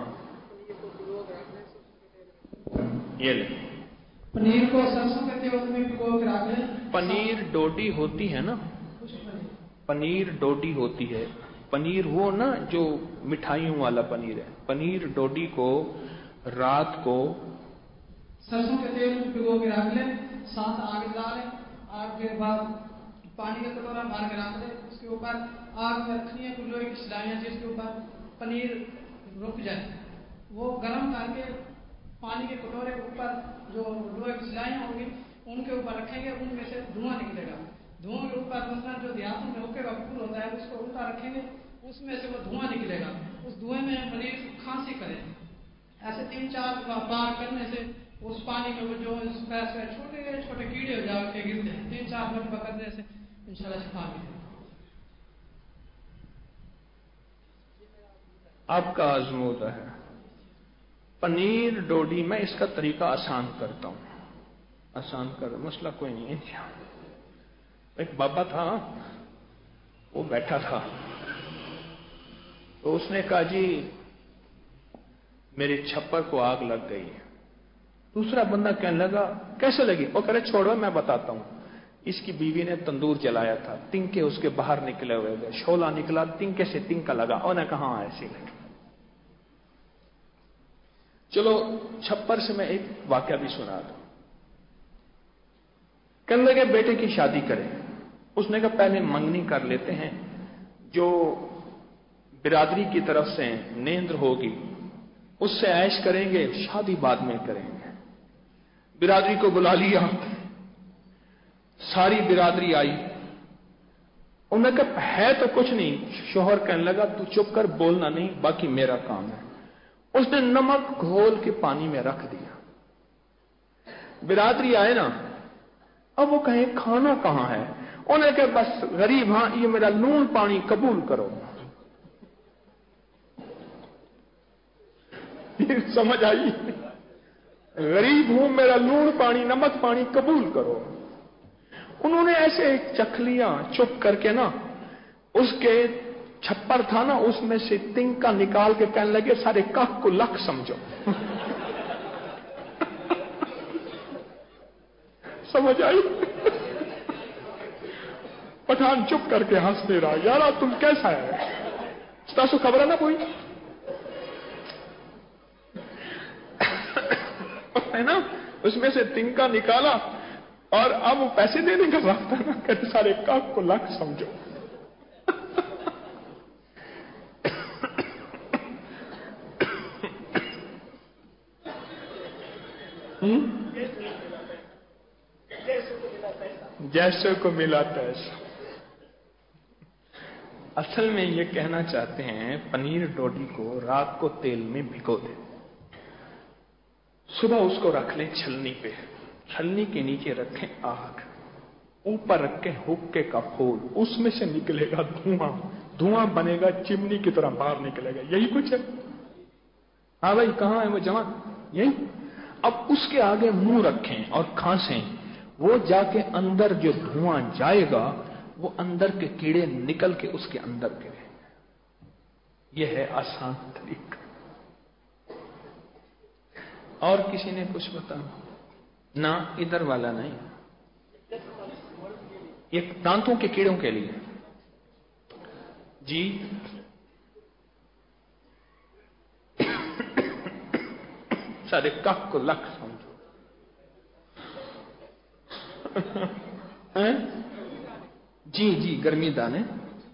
Speaker 1: ये ले।
Speaker 7: पनीर को सरसों के तेल में भिगो के रख लें।
Speaker 1: पनीर डोडी होती है ना, पनीर डोडी होती है। पनीर वो ना जो मिठाइयों वाला पनीर है। पनीर डोडी को रात को
Speaker 7: सरसों के तेल में भिगो के रख लें, साथ आग जला लें। आग के बाद पानी का कटोरा मार के रख दें, उसके ऊपर आग में रखनी है लोहे की सिलाइयाँ जिसके ऊपर पनीर रुक जाए। वो गर्म करके पानी के कटोरे के ऊपर जो लोहे की सिलाइयाँ होंगी उनके ऊपर रखेंगे, उनमें से धुआं निकलेगा। धुआं के ऊपर मसलन जो देहातों में हुक्के का फूल होता है उसको उल्टा रखेंगे, उसमें से वो धुआं निकलेगा। उस धुएं में मरीज खांसी करे। ऐसे तीन चार बार करने से उस पानी में वो जो छोटे छोटे कीड़े हो जाके गिरते हैं, तीन चार मरतबा करने से इंशाल्लाह शिफा मिलेगी।
Speaker 1: आपका आजमूदा है पनीर डोडी। मैं इसका तरीका आसान करता हूं, आसान कर, मसला कोई नहीं है। एक बाबा था, वो बैठा था, तो उसने कहा जी मेरे छप्पर को आग लग गई है। दूसरा बंदा कहने लगा कैसे लगी? वो कह रहे छोड़ो मैं बताता हूं। इसकी बीवी ने तंदूर जलाया था, तिनके उसके बाहर निकले हुए थे, शोला निकला, तिनके से तिनका लगा। उन्होंने कहा हाँ ऐसी लगी। चलो छप्पर से मैं एक वाकया भी सुना दूं। कहने लगे बेटे की शादी करें। उसने कहा पहले मंगनी कर लेते हैं, जो बिरादरी की तरफ से नेंद्र होगी उससे ऐश करेंगे, शादी बाद में करेंगे। बिरादरी को बुला लिया, सारी बिरादरी आई। उन्होंने कहा है तो कुछ नहीं। शोहर कहने लगा तू चुप कर, बोलना नहीं, बाकी मेरा काम है। उसने नमक घोल के पानी में रख दिया। बिरादरी आए ना, अब वो कहे खाना कहां है? उन्होंने कहा बस गरीब, हां ये मेरा लून पानी कबूल करो। समझ आई? गरीब हूं, मेरा लून पानी नमक पानी कबूल करो। उन्होंने ऐसे चख लिया चुप करके ना, उसके छप्पर था ना उसमें से तिनका निकाल के कहने लगे सारे कख को लख समझो। समझ आई? पठान चुप करके हंसते रहा। यार तुम कैसा है? स्टासो खबर है ना कोई है ना, उसमें से तिनका निकाला और अब वो पैसे देने का वक्त है ना, कहते सारे काक को लाख समझो। जैसे को मिला तैसा। असल में ये कहना चाहते हैं पनीर डोडी को रात को तेल में भिगो दे, सुबह उसको रख लें छलनी पे, छलनी के नीचे रखें आग, ऊपर रखें हुक्के का फूल, उसमें से निकलेगा धुआं, धुआं बनेगा चिमनी की तरह बाहर निकलेगा। यही कुछ है? हाँ भाई कहां है वो जवान? यही। अब उसके आगे मुंह रखें और खांसें, वो जाके अंदर जो धुआं जाएगा वो अंदर के कीड़े निकल के उसके अंदर गिरे। यह है आसान तरीका। और किसी ने कुछ बताना? ना इधर वाला नहीं, ये दांतों के कीड़ों के लिए जी। सारे कख को लख समझो। हैं? जी जी गर्मी दाने।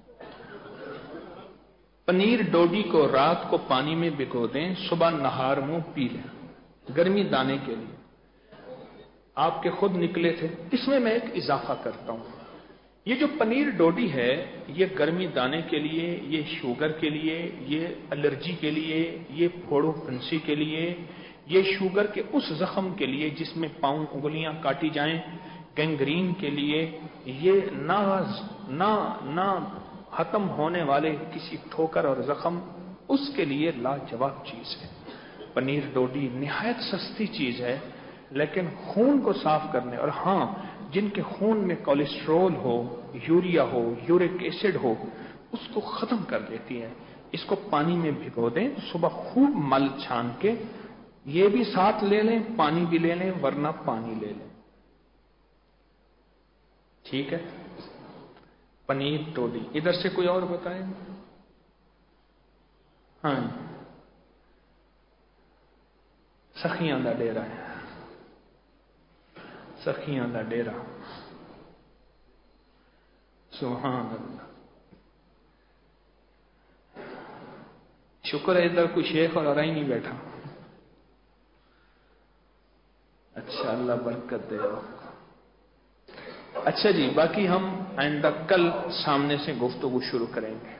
Speaker 1: पनीर डोडी को रात को पानी में भिगो दें, सुबह नहार मुंह पी लें, गर्मी दाने के लिए। आपके खुद निकले थे। इसमें मैं एक इजाफा करता हूं, ये जो पनीर डोडी है ये गर्मी दाने के लिए, ये शुगर के लिए, ये एलर्जी के लिए, ये फोड़ो फंसी के लिए, ये शुगर के उस जख्म के लिए जिसमें पांव उंगलियां काटी जाएं, गैंग्रीन के लिए, ये ना ना ना खत्म होने वाले किसी ठोकर और जख्म, उसके लिए लाजवाब चीज है। पनीर डोडी निहायत सस्ती चीज है, लेकिन खून को साफ करने, और हां जिनके खून में कोलेस्ट्रॉल हो, यूरिया हो, यूरिक एसिड हो, उसको खत्म कर देती है। इसको पानी में भिगो दें, सुबह खूब मल छान के, ये भी साथ ले लें, पानी भी ले लें, वरना पानी ले लें। ठीक है? पनीर डोडी। इधर से कोई और बताए? हाँ, सखियां दा डेरा है, सखियां दा डेरा। सुभान अल्लाह। शुक्र है इधर कोई शेख और अराई नहीं बैठा। अच्छा, अल्लाह बरकत दे। अच्छा जी, बाकी हम आइंदा कल सामने से गुफ्तगू शुरू करेंगे।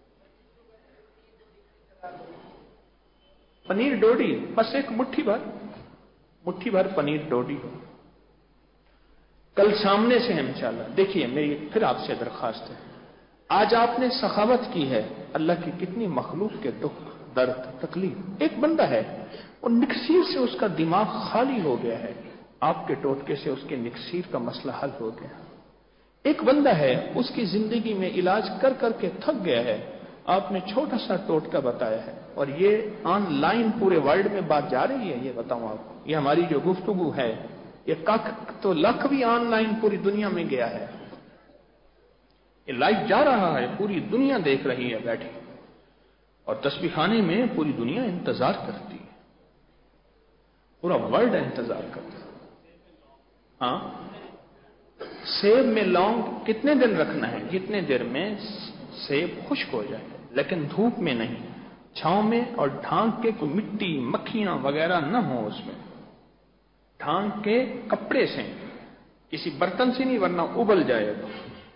Speaker 1: पनीर डोडी बस एक मुट्ठी भर, मुट्ठी भर पनीर डोडी हो, कल सामने से है इंशाअल्लाह। देखिए मेरी फिर आपसे दरखास्त है, आज आपने सखावत की है, अल्लाह की कितनी मखलूक के दुख दर्द तकलीफ। एक बंदा है और निकसीर से उसका दिमाग खाली हो गया है, आपके टोटके से उसके निकसीर का मसला हल हो गया। एक बंदा है उसकी जिंदगी में इलाज कर करके थक गया है, आपने छोटा सा टोटका बताया है, और ये ऑन लाइन पूरे वर्ल्ड में बात जा रही है। ये बताऊं आपको, ये हमारी जो गुफ्तगू है, ये कख तो लख भी ऑनलाइन पूरी दुनिया में गया है। ये लाइव जा रहा है, पूरी दुनिया देख रही है बैठी, और तस्बीह खाने में पूरी दुनिया इंतजार करती है, पूरा वर्ल्ड इंतजार करता है। हाँ, सेब में लौंग कितने दिन रखना है? जितने देर में सेब खुश्क हो जाए, लेकिन धूप में नहीं, छांव में, और ढांक के कोई मिट्टी मक्खियां वगैरह न हो उसमें, ढांक के कपड़े से, किसी बर्तन से नहीं, वरना उबल जाएगा,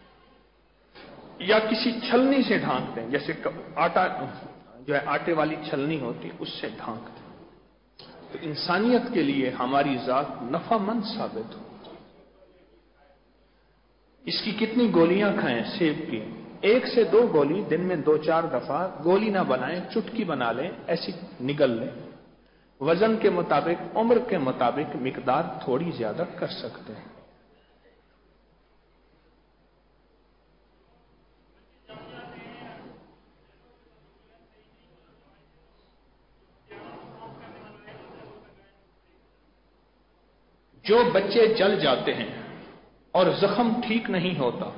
Speaker 1: या किसी छलनी से ढांक दें, जैसे आटा जो है आटे वाली छलनी होती है उससे ढांक दें, तो इंसानियत के लिए हमारी जात नफामंद साबित हो। इसकी कितनी गोलियां खाएं सेब की? एक से दो गोली दिन में दो चार दफा, गोली ना बनाएं, चुटकी बना लें, ऐसी निगल लें। वजन के मुताबिक, उम्र के मुताबिक मिकदार थोड़ी ज्यादा कर सकते हैं। जो बच्चे जल जाते हैं और जख्म ठीक नहीं होता,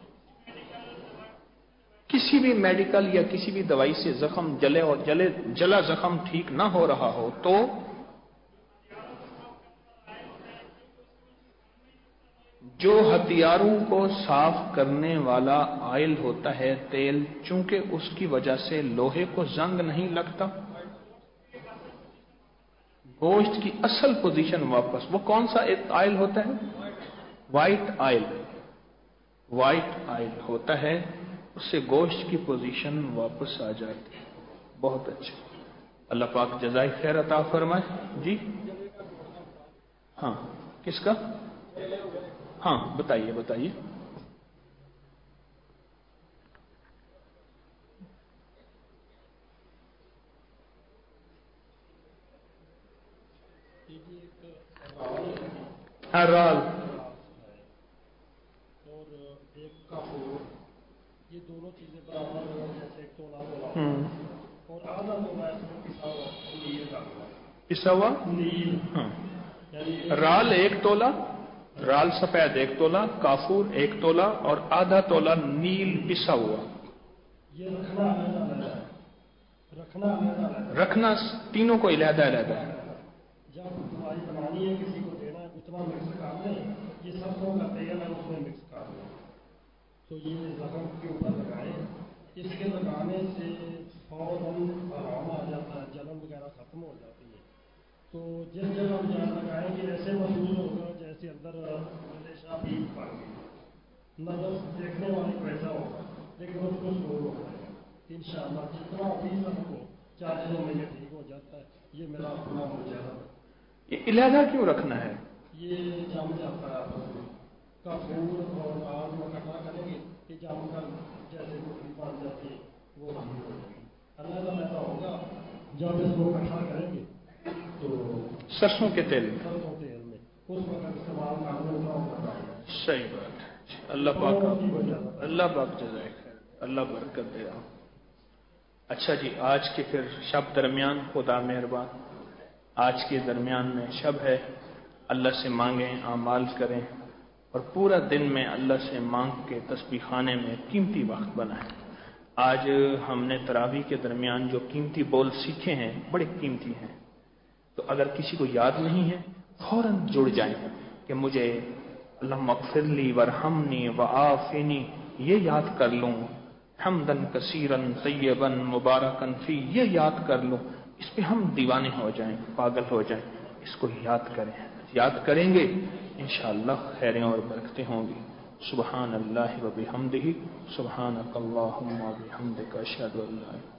Speaker 1: किसी भी मेडिकल या किसी भी दवाई से जख्म जले और जले जला जख्म ठीक ना हो रहा हो, तो जो हथियारों को साफ करने वाला ऑयल होता है, तेल, चूंकि उसकी वजह से लोहे को जंग नहीं लगता, गोश्त की असल पोजीशन वापस, वो कौन सा एक ऑयल होता है? व्हाइट ऑयल, व्हाइट ऑयल होता है, उससे गोश्त की पोजीशन वापस आ जाती है। बहुत अच्छा, अल्लाह पाक जज़ाए खैर अता फरमाए। जी हाँ, किसका? हाँ, बताइए बताइए। राल
Speaker 2: और एक काफूर, ये दोनों चीजें बराबर, जैसे एक तोला तोला और आधा तोला इसमें पिसा हुआ नील का
Speaker 1: पिसा हुआ
Speaker 2: नील।
Speaker 1: हाँ, राल एक तोला, राल सफेद एक तोला, काफूर एक तोला, और आधा तोला नील पिसा हुआ।
Speaker 2: ये रखना है, रखना है,
Speaker 1: रखना तीनों को इलादा इलादा है।
Speaker 2: जब दवाई बनानी है, किसी को देना है, उतना मिक्स कर लें, ये सरसों का तेल है उसमें मिक्स कर लें, तो ये जख्म के ऊपर लगाए। इसके लगाने से फौरन आराम आ जाता है, जलन वगैरह खत्म हो जाती है। तो जिस जगह हम जहाँ लगाएंगे ऐसे महसूस होगा जैसे अंदर रेशा बीज पड़ गई, नजर देखने वाले को ऐसा होगा, लेकिन उसको शोर हो जाएगा इंशाअल्लाह। जितना भी जख्म हो, चार दिनों में ये ठीक हो जाता है। ये मेरा अपना मुजाहिदा है।
Speaker 1: ये इलादा क्यों रखना है?
Speaker 2: ये जम जाता है आपस में, काफूर और आग में इकट्ठा करेंगे, ये जम कर जैसे गुठली बन जाती है, वो ठीक हो जाएगी। अलग ऐसा होगा जब इसको इकट्ठा करेंगे तो
Speaker 1: सरसों के तेल में,
Speaker 2: सरसों तेल में उस वक्त इस्तेमाल करना।
Speaker 1: सही बात है। अल्लाह पाक अल्लाह पाक जज़ाए खैर, अल्लाह बरकत दे। अच्छा जी, आज के फिर शब दरमियान, खुदा मेहरबान, आज के दरमियान में शब है, अल्लाह से मांगें, आमाल करें, और पूरा दिन में अल्लाह से मांग के तस्बीह खाने में कीमती वक्त बनाएं। आज हमने तरावी के दरमियान जो कीमती बोल सीखे हैं, बड़े कीमती हैं, तो अगर किसी को याद नहीं है, फौरन जुड़ जाएं कि मुझे अल्लाह मग़फ़िरली वरहमनी व आफ़िनी ये याद कर लूँ, हम्दन कसीरन तय्यबन मुबारकन फी ये याद कर लूँ, इस पे हम दीवाने हो जाएं, पागल हो जाएं। इसको याद करें, याद करेंगे इंशाअल्लाह खैरें और बरकतें होंगी। सुब्हान अल्लाह व बिहम्दिही, सुब्हानक अल्लाहुम्मा व बिहम्दिका, अशहदु अल्ला